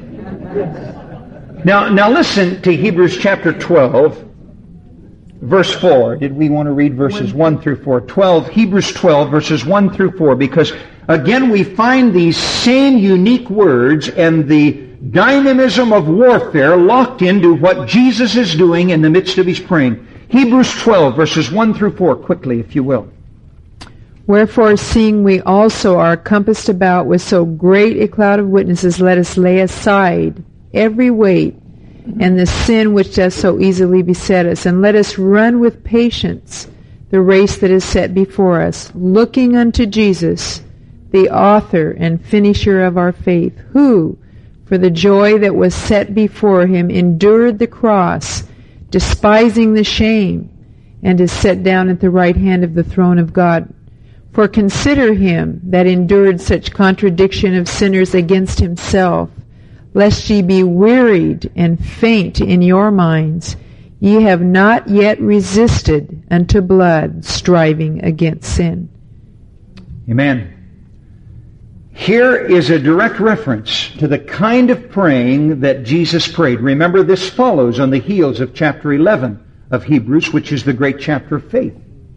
Now listen to Hebrews chapter 12, verse 4. Did we want to read verses 1 through 4? Hebrews 12, verses 1 through 4, because again we find these same unique words and the dynamism of warfare locked into what Jesus is doing in the midst of his praying. Hebrews 12, verses 1 through 4, quickly, if you will. Wherefore, seeing we also are compassed about with so great a cloud of witnesses, let us lay aside every weight and the sin which does so easily beset us, and let us run with patience the race that is set before us, looking unto Jesus, the author and finisher of our faith, who, for the joy that was set before him, endured the cross, despising the shame, and is set down at the right hand of the throne of God. For consider him that endured such contradiction of sinners against himself, lest ye be wearied and faint in your minds. Ye have not yet resisted unto blood, striving against sin. Amen. Here is a direct reference to the kind of praying that Jesus prayed. Remember, this follows on the heels of chapter 11 of Hebrews, which is the great chapter of faith.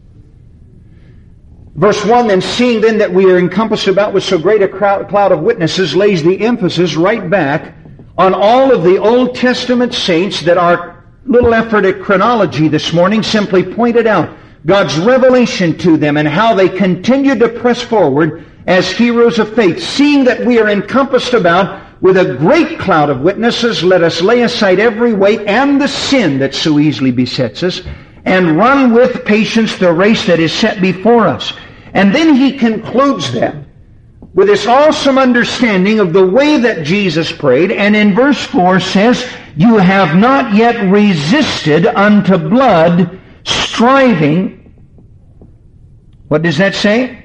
Verse 1, then seeing then that we are encompassed about with so great a cloud of witnesses, lays the emphasis right back on all of the Old Testament saints that our little effort at chronology this morning simply pointed out God's revelation to them and how they continued to press forward as heroes of faith. Seeing that we are encompassed about with a great cloud of witnesses, let us lay aside every weight and the sin that so easily besets us, and run with patience the race that is set before us. And then he concludes that with this awesome understanding of the way that Jesus prayed, and in verse 4 says, you have not yet resisted unto blood, striving. What does that say?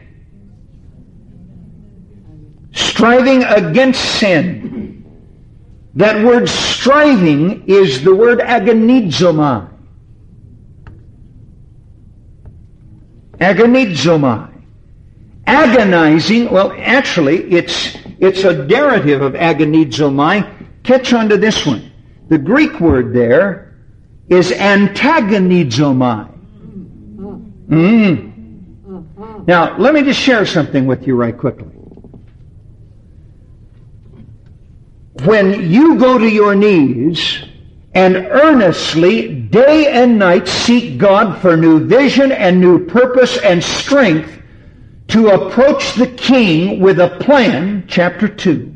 Striving against sin. That word striving is the word agonizomai. Agonizomai. Agonizing, well, actually, it's a derivative of agonizomai. Catch on to this one. The Greek word there is antagonizomai. Now, let me just share something with you right quickly. When you go to your knees and earnestly, day and night, seek God for new vision and new purpose and strength to approach the King with a plan, chapter 2.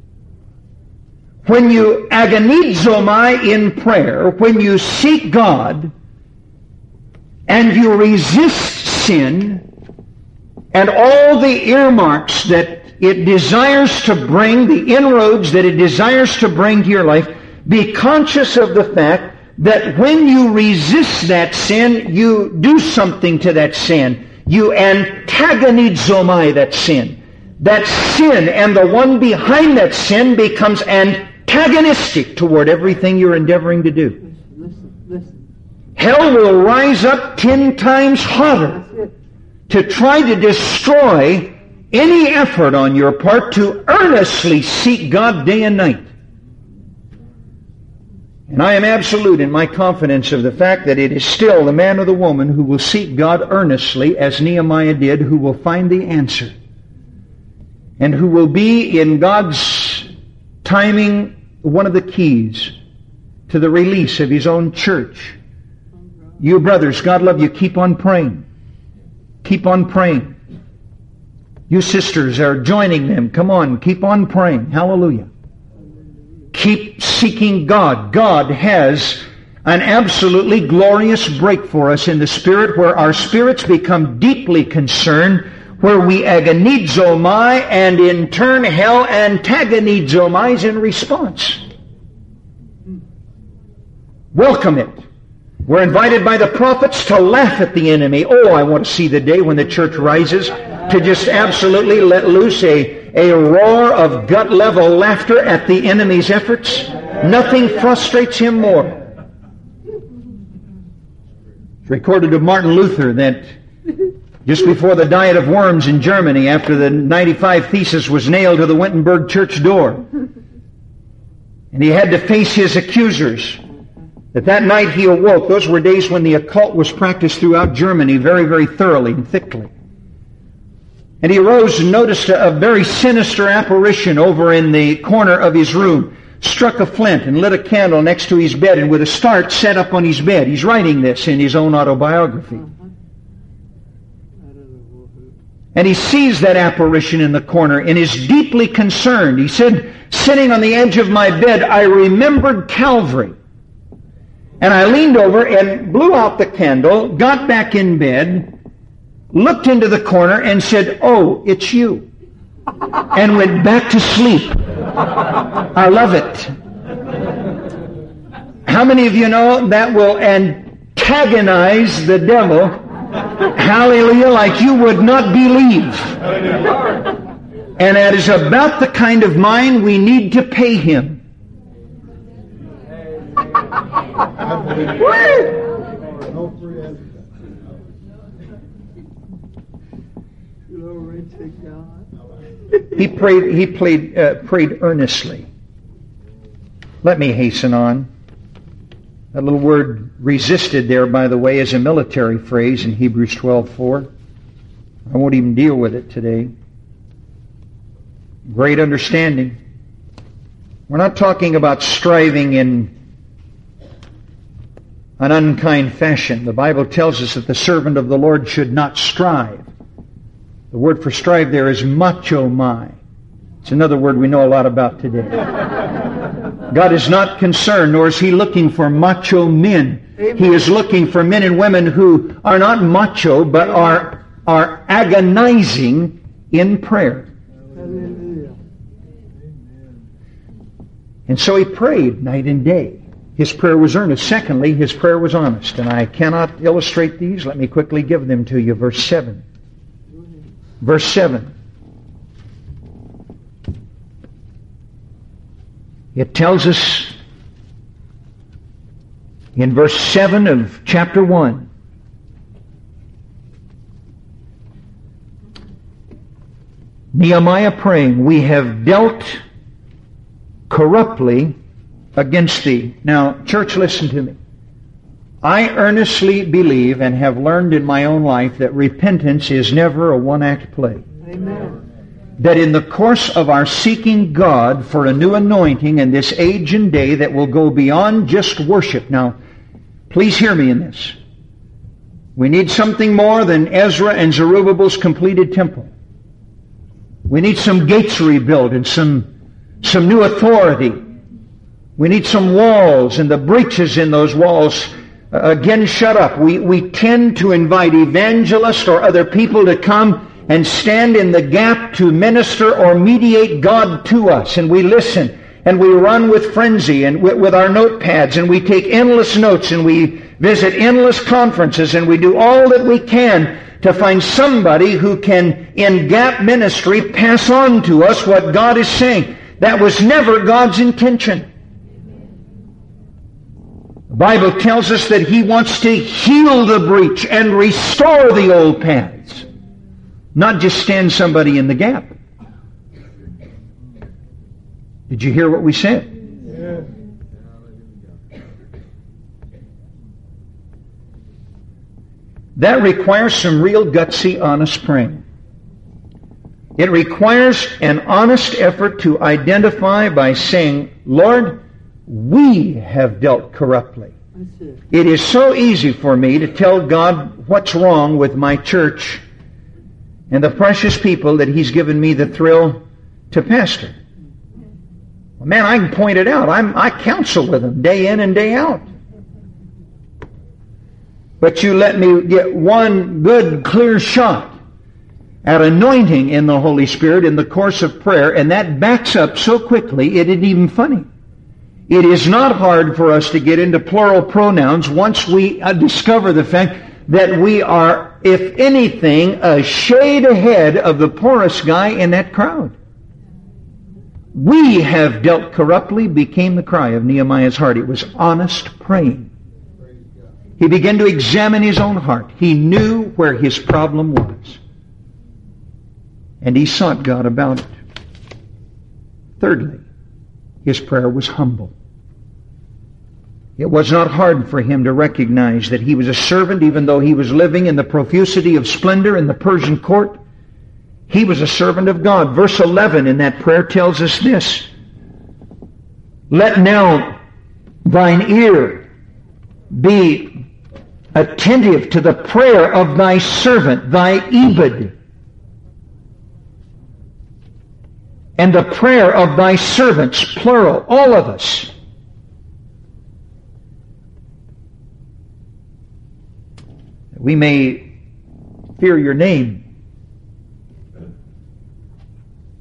When you agonizomai in prayer, when you seek God and you resist sin and all the earmarks that it desires to bring, the inroads that it desires to bring to your life, be conscious of the fact that when you resist that sin, you do something to that sin. You antagonizomai that sin. That sin and the one behind that sin becomes antagonistic toward everything you're endeavoring to do. Listen. Hell will rise up 10 times hotter to try to destroy any effort on your part to earnestly seek God day and night. And I am absolute in my confidence of the fact that it is still the man or the woman who will seek God earnestly, as Nehemiah did, who will find the answer. And who will be, in God's timing, one of the keys to the release of His own church. You brothers, God love you, keep on praying. Keep on praying. You sisters are joining them. Come on, keep on praying. Hallelujah. Keep seeking God. God has an absolutely glorious break for us in the Spirit, where our spirits become deeply concerned, where we agonizomai, and in turn hell antagonizomais in response. Welcome it. We're invited by the prophets to laugh at the enemy. Oh, I want to see the day when the church rises to just absolutely let loose a roar of gut-level laughter at the enemy's efforts. Nothing frustrates him more. It's recorded of Martin Luther that just before the Diet of Worms in Germany, after the 95 Thesis was nailed to the Wittenberg church door, and he had to face his accusers, that night he awoke. Those were days when the occult was practiced throughout Germany very, very thoroughly and thickly. And he arose and noticed a very sinister apparition over in the corner of his room, struck a flint and lit a candle next to his bed, and with a start sat up on his bed. He's writing this in his own autobiography. And he sees that apparition in the corner and is deeply concerned. He said, sitting on the edge of my bed, I remembered Calvary. And I leaned over and blew out the candle, got back in bed, looked into the corner and said, oh, it's you. and went back to sleep. I love it. How many of you know that will antagonize the devil, hallelujah, like you would not believe? And that is about the kind of mind we need to pay him. Glory to God. He prayed earnestly. Let me hasten on. That little word resisted there, by the way, is a military phrase in Hebrews 12:4. I won't even deal with it today. Great understanding. We're not talking about striving in an unkind fashion. The Bible tells us that the servant of the Lord should not strive. The word for strive there is machomai. It's another word we know a lot about today. God is not concerned, nor is He looking for macho men. Amen. He is looking for men and women who are not macho, but are agonizing in prayer. Hallelujah. And so he prayed night and day. His prayer was earnest. Secondly, his prayer was honest. And I cannot illustrate these. Let me quickly give them to you. Verse 7. Verse 7. It tells us in verse 7 of chapter 1, Nehemiah praying, "We have dealt corruptly against thee." Now, church, listen to me. I earnestly believe and have learned in my own life that repentance is never a one-act play. Amen. That in the course of our seeking God for a new anointing in this age and day that will go beyond just worship. Now, please hear me in this. We need something more than Ezra and Zerubbabel's completed temple. We need some gates rebuilt and some new authority. We need some walls and the breaches in those walls again shut up. We tend to invite evangelists or other people to come and stand in the gap to minister or mediate God to us. And we listen and we run with frenzy and with our notepads and we take endless notes and we visit endless conferences and we do all that we can to find somebody who can, in gap ministry, pass on to us what God is saying. That was never God's intention. The Bible tells us that He wants to heal the breach and restore the old paths, not just stand somebody in the gap. Did you hear what we said? Yeah. That requires some real gutsy, honest praying. It requires an honest effort to identify by saying, "Lord, we have dealt corruptly." That's it. It is so easy for me to tell God what's wrong with my church and the precious people that He's given me the thrill to pastor. Well, man, I can point it out. I counsel with them day in and day out. But you let me get one good, clear shot at anointing in the Holy Spirit in the course of prayer, and that backs up so quickly it isn't even funny. It is not hard for us to get into plural pronouns once we discover the fact that we are, if anything, a shade ahead of the poorest guy in that crowd. "We have dealt corruptly" became the cry of Nehemiah's heart. It was honest praying. He began to examine his own heart. He knew where his problem was. And he sought God about it. Thirdly, his prayer was humble. It was not hard for him to recognize that he was a servant, even though he was living in the profusity of splendor in the Persian court. He was a servant of God. Verse 11 in that prayer tells us this: "Let now thine ear be attentive to the prayer of thy servant, thy Ebed, and the prayer of thy servants," plural, all of us. "We may fear your name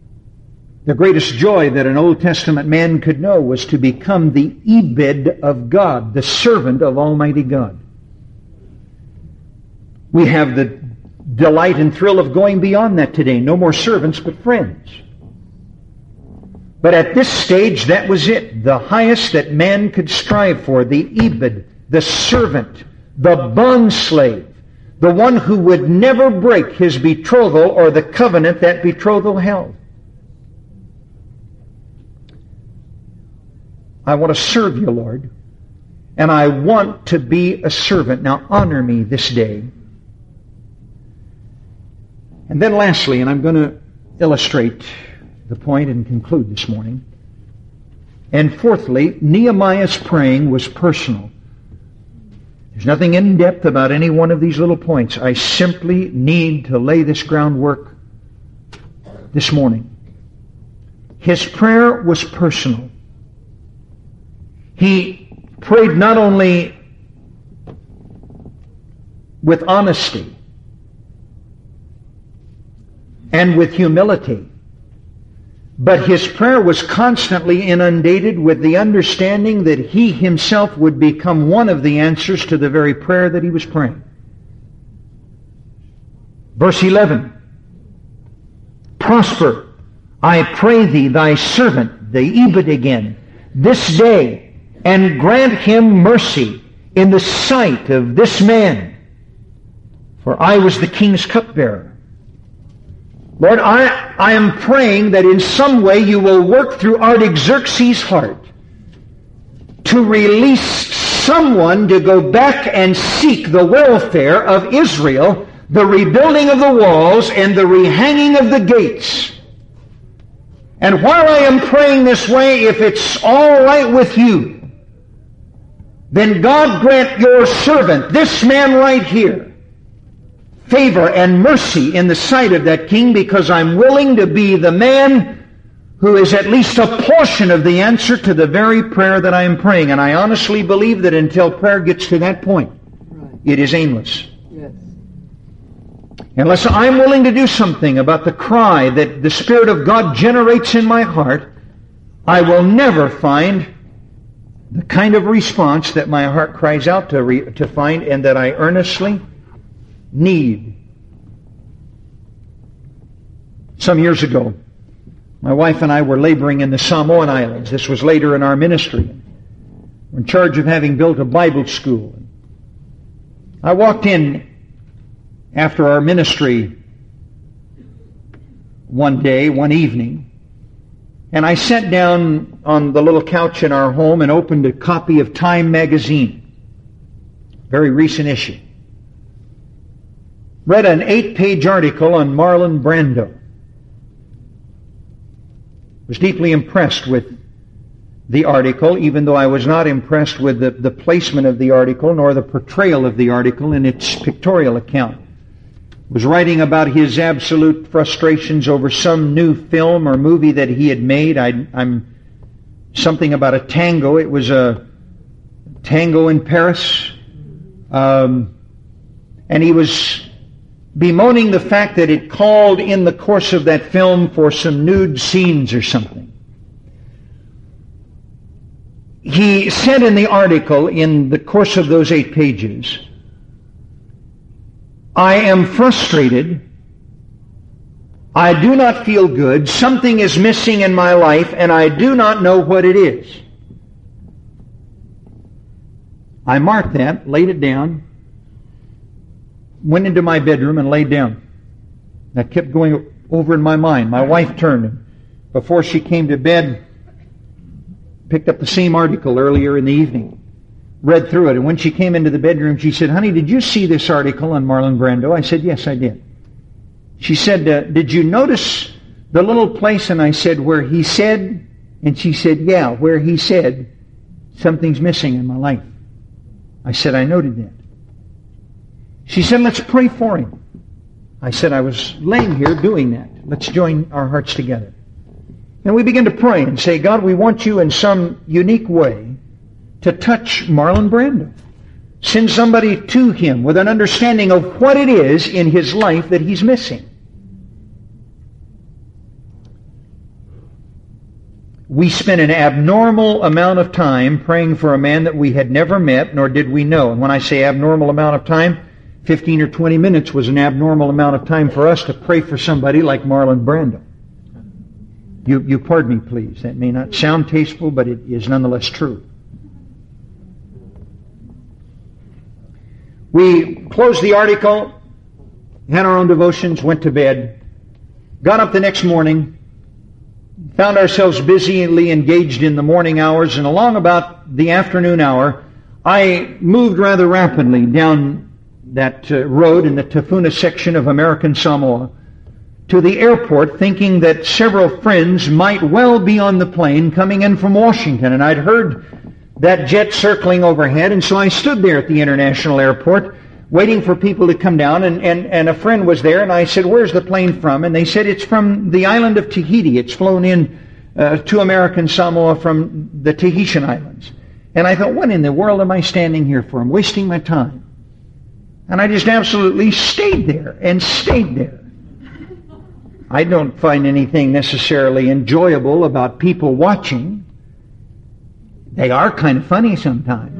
The greatest joy that an Old Testament man could know was to become the Ebed of God, the servant of Almighty God. We have the delight and thrill of going beyond that today. No more servants, but friends. But at this stage, that was it. The highest that man could strive for, the Ebed, the servant, the bondslave, the one who would never break his betrothal or the covenant that betrothal held. I want to serve you, Lord, and I want to be a servant. Now honor me this day. And then lastly, and I'm going to illustrate the point and conclude this morning. And fourthly, Nehemiah's praying was personal. There's nothing in depth about any one of these little points. I simply need to lay this groundwork this morning. His prayer was personal. He prayed not only with honesty and with humility, but his prayer was constantly inundated with the understanding that he himself would become one of the answers to the very prayer that he was praying. Verse 11, prosper, I pray thee, thy servant, the Ebed again, this day, and grant him mercy in the sight of this man. For I was the king's cupbearer. Lord, I am praying that in some way you will work through Artaxerxes' heart to release someone to go back and seek the welfare of Israel, the rebuilding of the walls and the rehanging of the gates. And while I am praying this way, if it's all right with you, then God grant your servant, this man right here, favor and mercy in the sight of that king, because I'm willing to be the man who is at least a portion of the answer to the very prayer that I am praying. And I honestly believe that until prayer gets to that point, it is aimless. Yes. Unless I'm willing to do something about the cry that the Spirit of God generates in my heart, I will never find the kind of response that my heart cries out to find, and that I earnestly need. Some years ago, my wife and I were laboring in the Samoan Islands. This was later in our ministry. We're in charge of having built a Bible school. I walked in after our ministry one evening, and I sat down on the little couch in our home and opened a copy of Time magazine, very recent issue. Read an 8-page article on Marlon Brando. Was deeply impressed with the article, even though I was not impressed with the placement of the article nor the portrayal of the article in its pictorial account. Was writing about his absolute frustrations over some new film or movie that he had made. I'm something about a tango. It was a tango in Paris. And he was bemoaning the fact that it called in the course of that film for some nude scenes or something. He said in the article, in the course of those 8 pages, I am frustrated. I do not feel good. Something is missing in my life, and I do not know what it is. I marked that, laid it down, went into my bedroom and laid down. That kept going over in my mind. My wife turned, and before she came to bed, picked up the same article earlier in the evening, read through it, and when she came into the bedroom, she said, honey, did you see this article on Marlon Brando? I said, yes, I did. She said, did you notice the little place? And I said, where he said, and she said, yeah, where he said, something's missing in my life. I said, I noted that. She said, let's pray for him. I said, I was laying here doing that. Let's join our hearts together. And we began to pray and say, God, we want you in some unique way to touch Marlon Brando. Send somebody to him with an understanding of what it is in his life that he's missing. we spent an abnormal amount of time praying for a man that we had never met, nor did we know. And when I say abnormal amount of time, 15 or 20 minutes was an abnormal amount of time for us to pray for somebody like Marlon Brando. You pardon me, please. That may not sound tasteful, but it is nonetheless true. We closed the article, had our own devotions, went to bed, got up the next morning, found ourselves busily engaged in the morning hours, and along about the afternoon hour, I moved rather rapidly down that road in the Tafuna section of American Samoa to the airport, thinking that several friends might well be on the plane coming in from Washington. And I'd heard that jet circling overhead, and so I stood there at the international airport waiting for people to come down, and a friend was there, and I said, "Where's the plane from?" And they said, "It's from the island of Tahiti. It's flown in to American Samoa from the Tahitian Islands." And I thought, what in the world am I standing here for? I'm wasting my time. And I just absolutely stayed there and stayed there. I don't find anything necessarily enjoyable about people watching. They are kind of funny sometimes.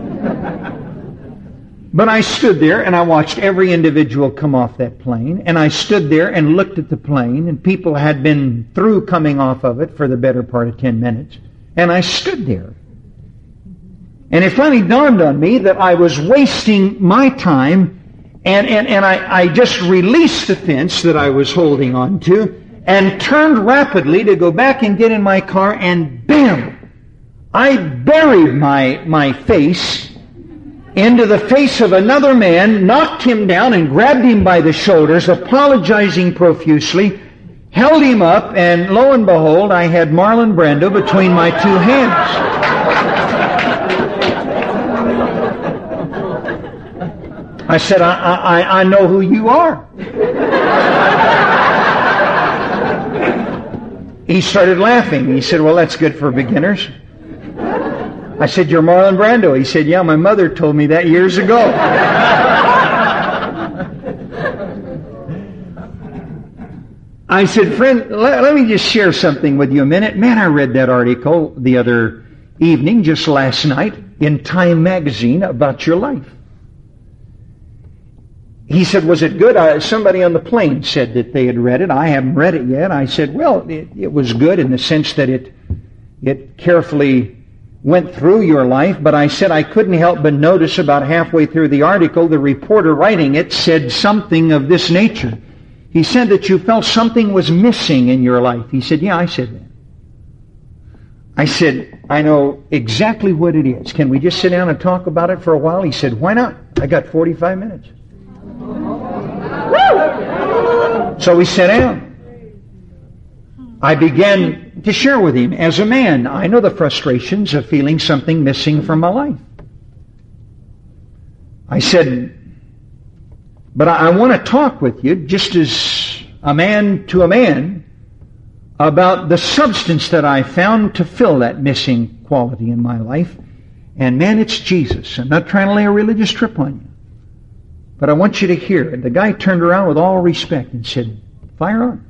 But I stood there and I watched every individual come off that plane, and I stood there and looked at the plane, and people had been through coming off of it for the better part of 10 minutes, and I stood there. And it finally dawned on me that I was wasting my time, and I just released the fence that I was holding on to and turned rapidly to go back and get in my car, and bam! I buried my face into the face of another man, knocked him down and grabbed him by the shoulders, apologizing profusely, held him up, and lo and behold, I had Marlon Brando between my two hands. I said, I know who you are. He started laughing. He said, "Well, that's good for beginners." I said, "You're Marlon Brando." He said, "Yeah, my mother told me that years ago." I said, "Friend, let me just share something with you a minute. Man, I read that article the other evening, just last night, in Time magazine about your life." He said, "Was it good?" Somebody on the plane said that they had read it. I haven't read it yet. I said, "Well, it was good in the sense that it carefully went through your life," but I said I couldn't help but notice about halfway through the article, the reporter writing it said something of this nature. He said that you felt something was missing in your life. He said, "Yeah, I said that." I said, "I know exactly what it is. Can we just sit down and talk about it for a while?" He said, "Why not? I got 45 minutes. So we sat down. I began to share with him, as a man, I know the frustrations of feeling something missing from my life. I said, but I want to talk with you, just as a man to a man, about the substance that I found to fill that missing quality in my life. And man, it's Jesus. I'm not trying to lay a religious trip on you, but I want you to hear it." The guy turned around with all respect and said, "Fire on."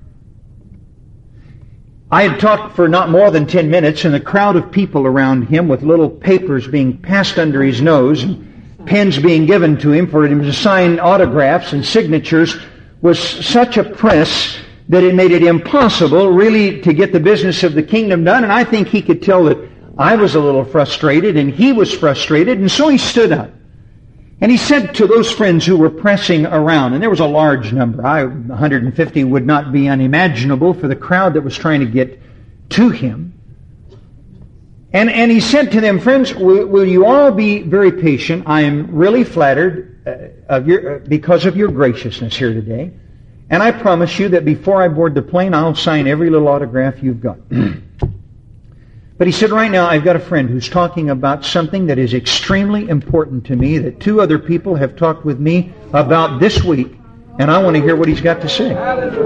I had talked for not more than 10 minutes, and the crowd of people around him with little papers being passed under his nose and pens being given to him for him to sign autographs and signatures was such a press that it made it impossible really to get the business of the kingdom done. And I think he could tell that I was a little frustrated and he was frustrated, and so he stood up. And he said to those friends who were pressing around, and there was a large number, 150 would not be unimaginable for the crowd that was trying to get to him. And he said to them, "Friends, will you all be very patient? I am really flattered because of your graciousness here today. And I promise you that before I board the plane, I'll sign every little autograph you've got." But he said, "Right now, I've got a friend who's talking about something that is extremely important to me, that 2 other people have talked with me about this week, and I want to hear what he's got to say."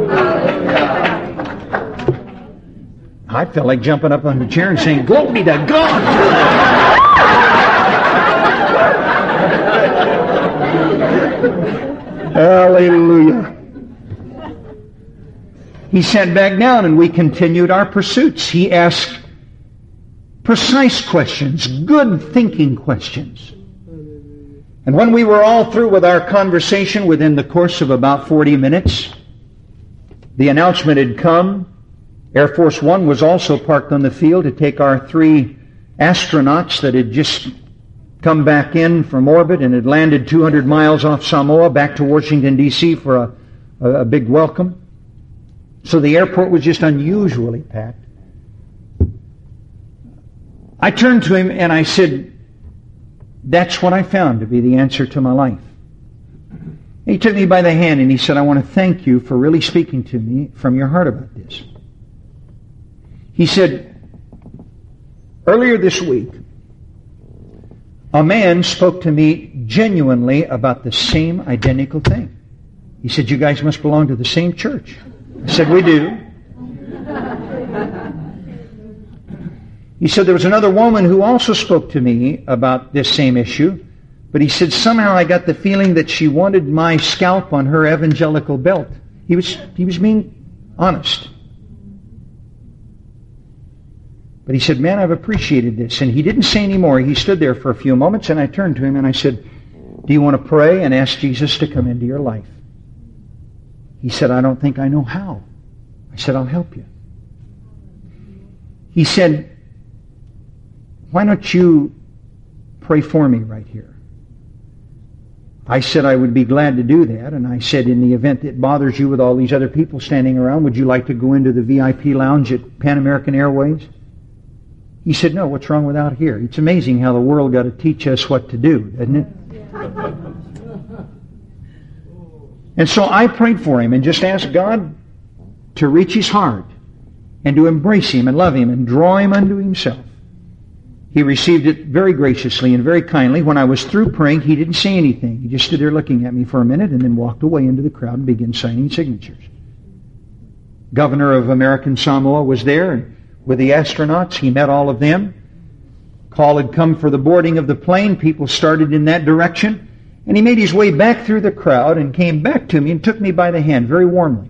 I felt like jumping up on the chair and saying, "Glory to God!" Hallelujah. He sat back down and we continued our pursuits. He asked Precise questions, good thinking questions. And when we were all through with our conversation within the course of about 40 minutes, the announcement had come. Air Force One was also parked on the field to take our 3 astronauts that had just come back in from orbit and had landed 200 miles off Samoa back to Washington, D.C. for a big welcome. So the airport was just unusually packed. I turned to him and I said, that's what I found to be the answer to my life. He took me by the hand and he said, I want to thank you for really speaking to me from your heart about this. He said, earlier this week, a man spoke to me genuinely about the same identical thing. He said, you guys must belong to the same church. I said, we do. He said, there was another woman who also spoke to me about this same issue, but he said, somehow I got the feeling that she wanted my scalp on her evangelical belt. He was being honest. But he said, man, I've appreciated this. And he didn't say any more. He stood there for a few moments, and I turned to him and I said, do you want to pray and ask Jesus to come into your life? He said, I don't think I know how. I said, I'll help you. He said, why don't you pray for me right here? I said I would be glad to do that, and I said, in the event it bothers you with all these other people standing around, would you like to go into the VIP lounge at Pan American Airways? He said, no, what's wrong with out here? It's amazing how the world got to teach us what to do, isn't it? And so I prayed for him and just asked God to reach his heart and to embrace him and love him and draw him unto himself. He received it very graciously and very kindly. When I was through praying, he didn't say anything. He just stood there looking at me for a minute and then walked away into the crowd and began signing signatures. Governor of American Samoa was there, and with the astronauts, he met all of them. Call had come for the boarding of the plane. People started in that direction. And he made his way back through the crowd and came back to me and took me by the hand very warmly.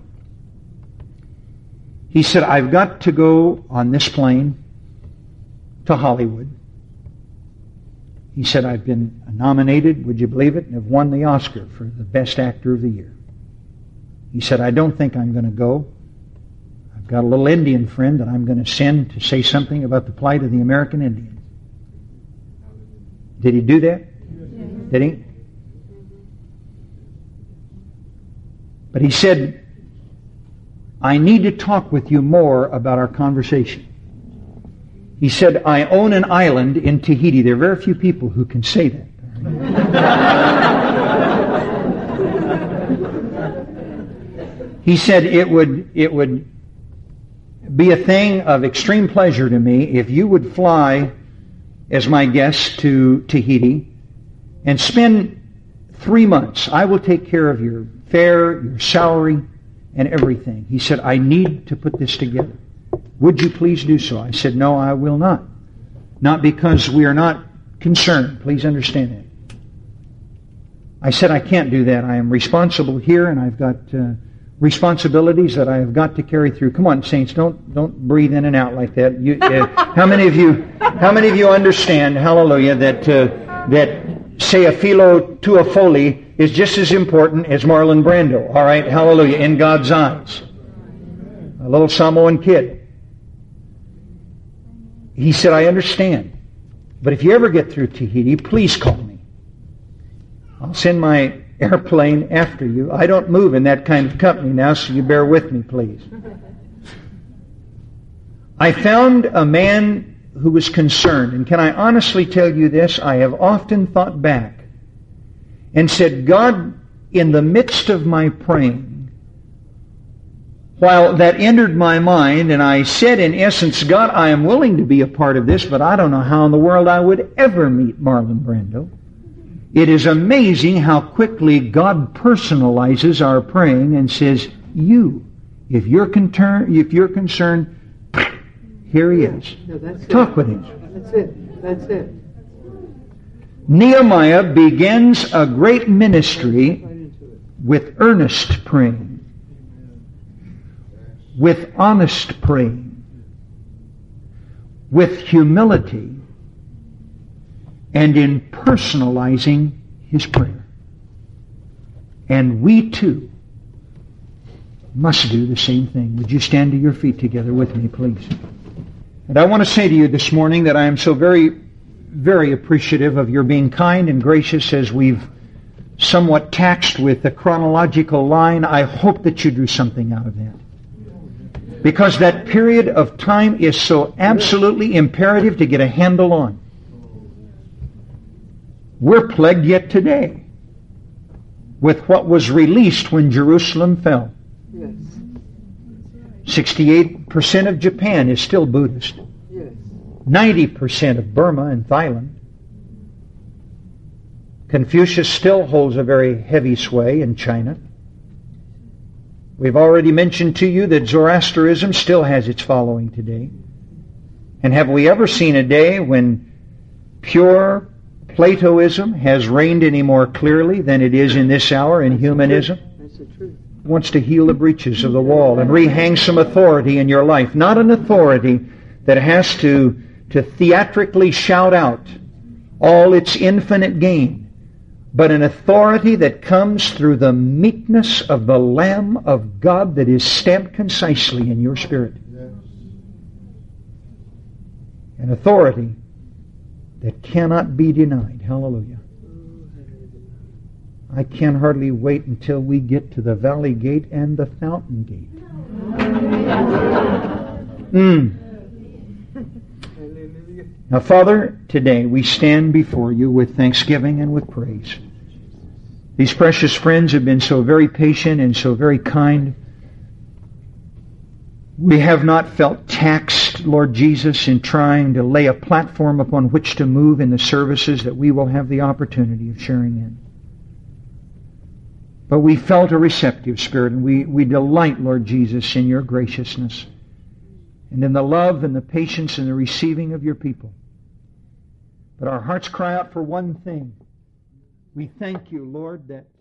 He said, I've got to go on this plane to Hollywood. He said, I've been nominated, would you believe it, and have won the Oscar for the best actor of the year. He said, I don't think I'm going to go. I've got a little Indian friend that I'm going to send to say something about the plight of the American Indian. Did he do that? Yes. Did he? But he said, I need to talk with you more about our conversation. He said, I own an island in Tahiti. There are very few people who can say that. He said, it would be a thing of extreme pleasure to me if you would fly as my guest to Tahiti and spend 3 months. I will take care of your fare, your salary, and everything. He said, I need to put this together. Would you please do so? I said, no, I will not. Not because we are not concerned. Please understand that. I said, I can't do that. I am responsible here, and I've got responsibilities that I have got to carry through. Come on, saints, don't breathe in and out like that. How many of you understand, hallelujah, that Seafilo Tuafoli is just as important as Marlon Brando? All right, hallelujah, in God's eyes. A little Samoan kid. He said, I understand. But if you ever get through Tahiti, please call me. I'll send my airplane after you. I don't move in that kind of company now, so you bear with me, please. I found a man who was concerned. And can I honestly tell you this? I have often thought back and said, God, in the midst of my praying, while that entered my mind, and I said in essence, God, I am willing to be a part of this, but I don't know how in the world I would ever meet Marlon Brando. It is amazing how quickly God personalizes our praying and says, you, if you're concerned, here he is. No, talk with him. That's it. Nehemiah begins a great ministry with earnest praying. With honest praying. with humility and in personalizing his prayer. And we too must do the same thing. Would you stand to your feet together with me, please? And I want to say to you this morning that I am so very, very appreciative of your being kind and gracious as we've somewhat taxed with the chronological line. I hope that you drew something out of that. Because that period of time is so absolutely imperative to get a handle on. We're plagued yet today with what was released when Jerusalem fell. Yes. 68% of Japan is still Buddhist. Yes. 90% of Burma and Thailand. Confucius still holds a very heavy sway in China. We've already mentioned to you that Zoroastrianism still has its following today. And have we ever seen a day when pure Platoism has reigned any more clearly than it is in this hour in humanism? That's the truth. Wants to heal the breaches of the wall and rehang some authority in your life. Not an authority that has to theatrically shout out all its infinite gain, but an authority that comes through the meekness of the Lamb of God that is stamped concisely in your spirit. An authority that cannot be denied. Hallelujah. I can hardly wait until we get to the Valley Gate and the Fountain Gate. Now, Father, today we stand before you with thanksgiving and with praise. These precious friends have been so very patient and so very kind. We have not felt taxed, Lord Jesus, in trying to lay a platform upon which to move in the services that we will have the opportunity of sharing in. But we felt a receptive spirit, and we delight, Lord Jesus, in your graciousness and in the love and the patience and the receiving of your people. But our hearts cry out for one thing. We thank you, Lord, that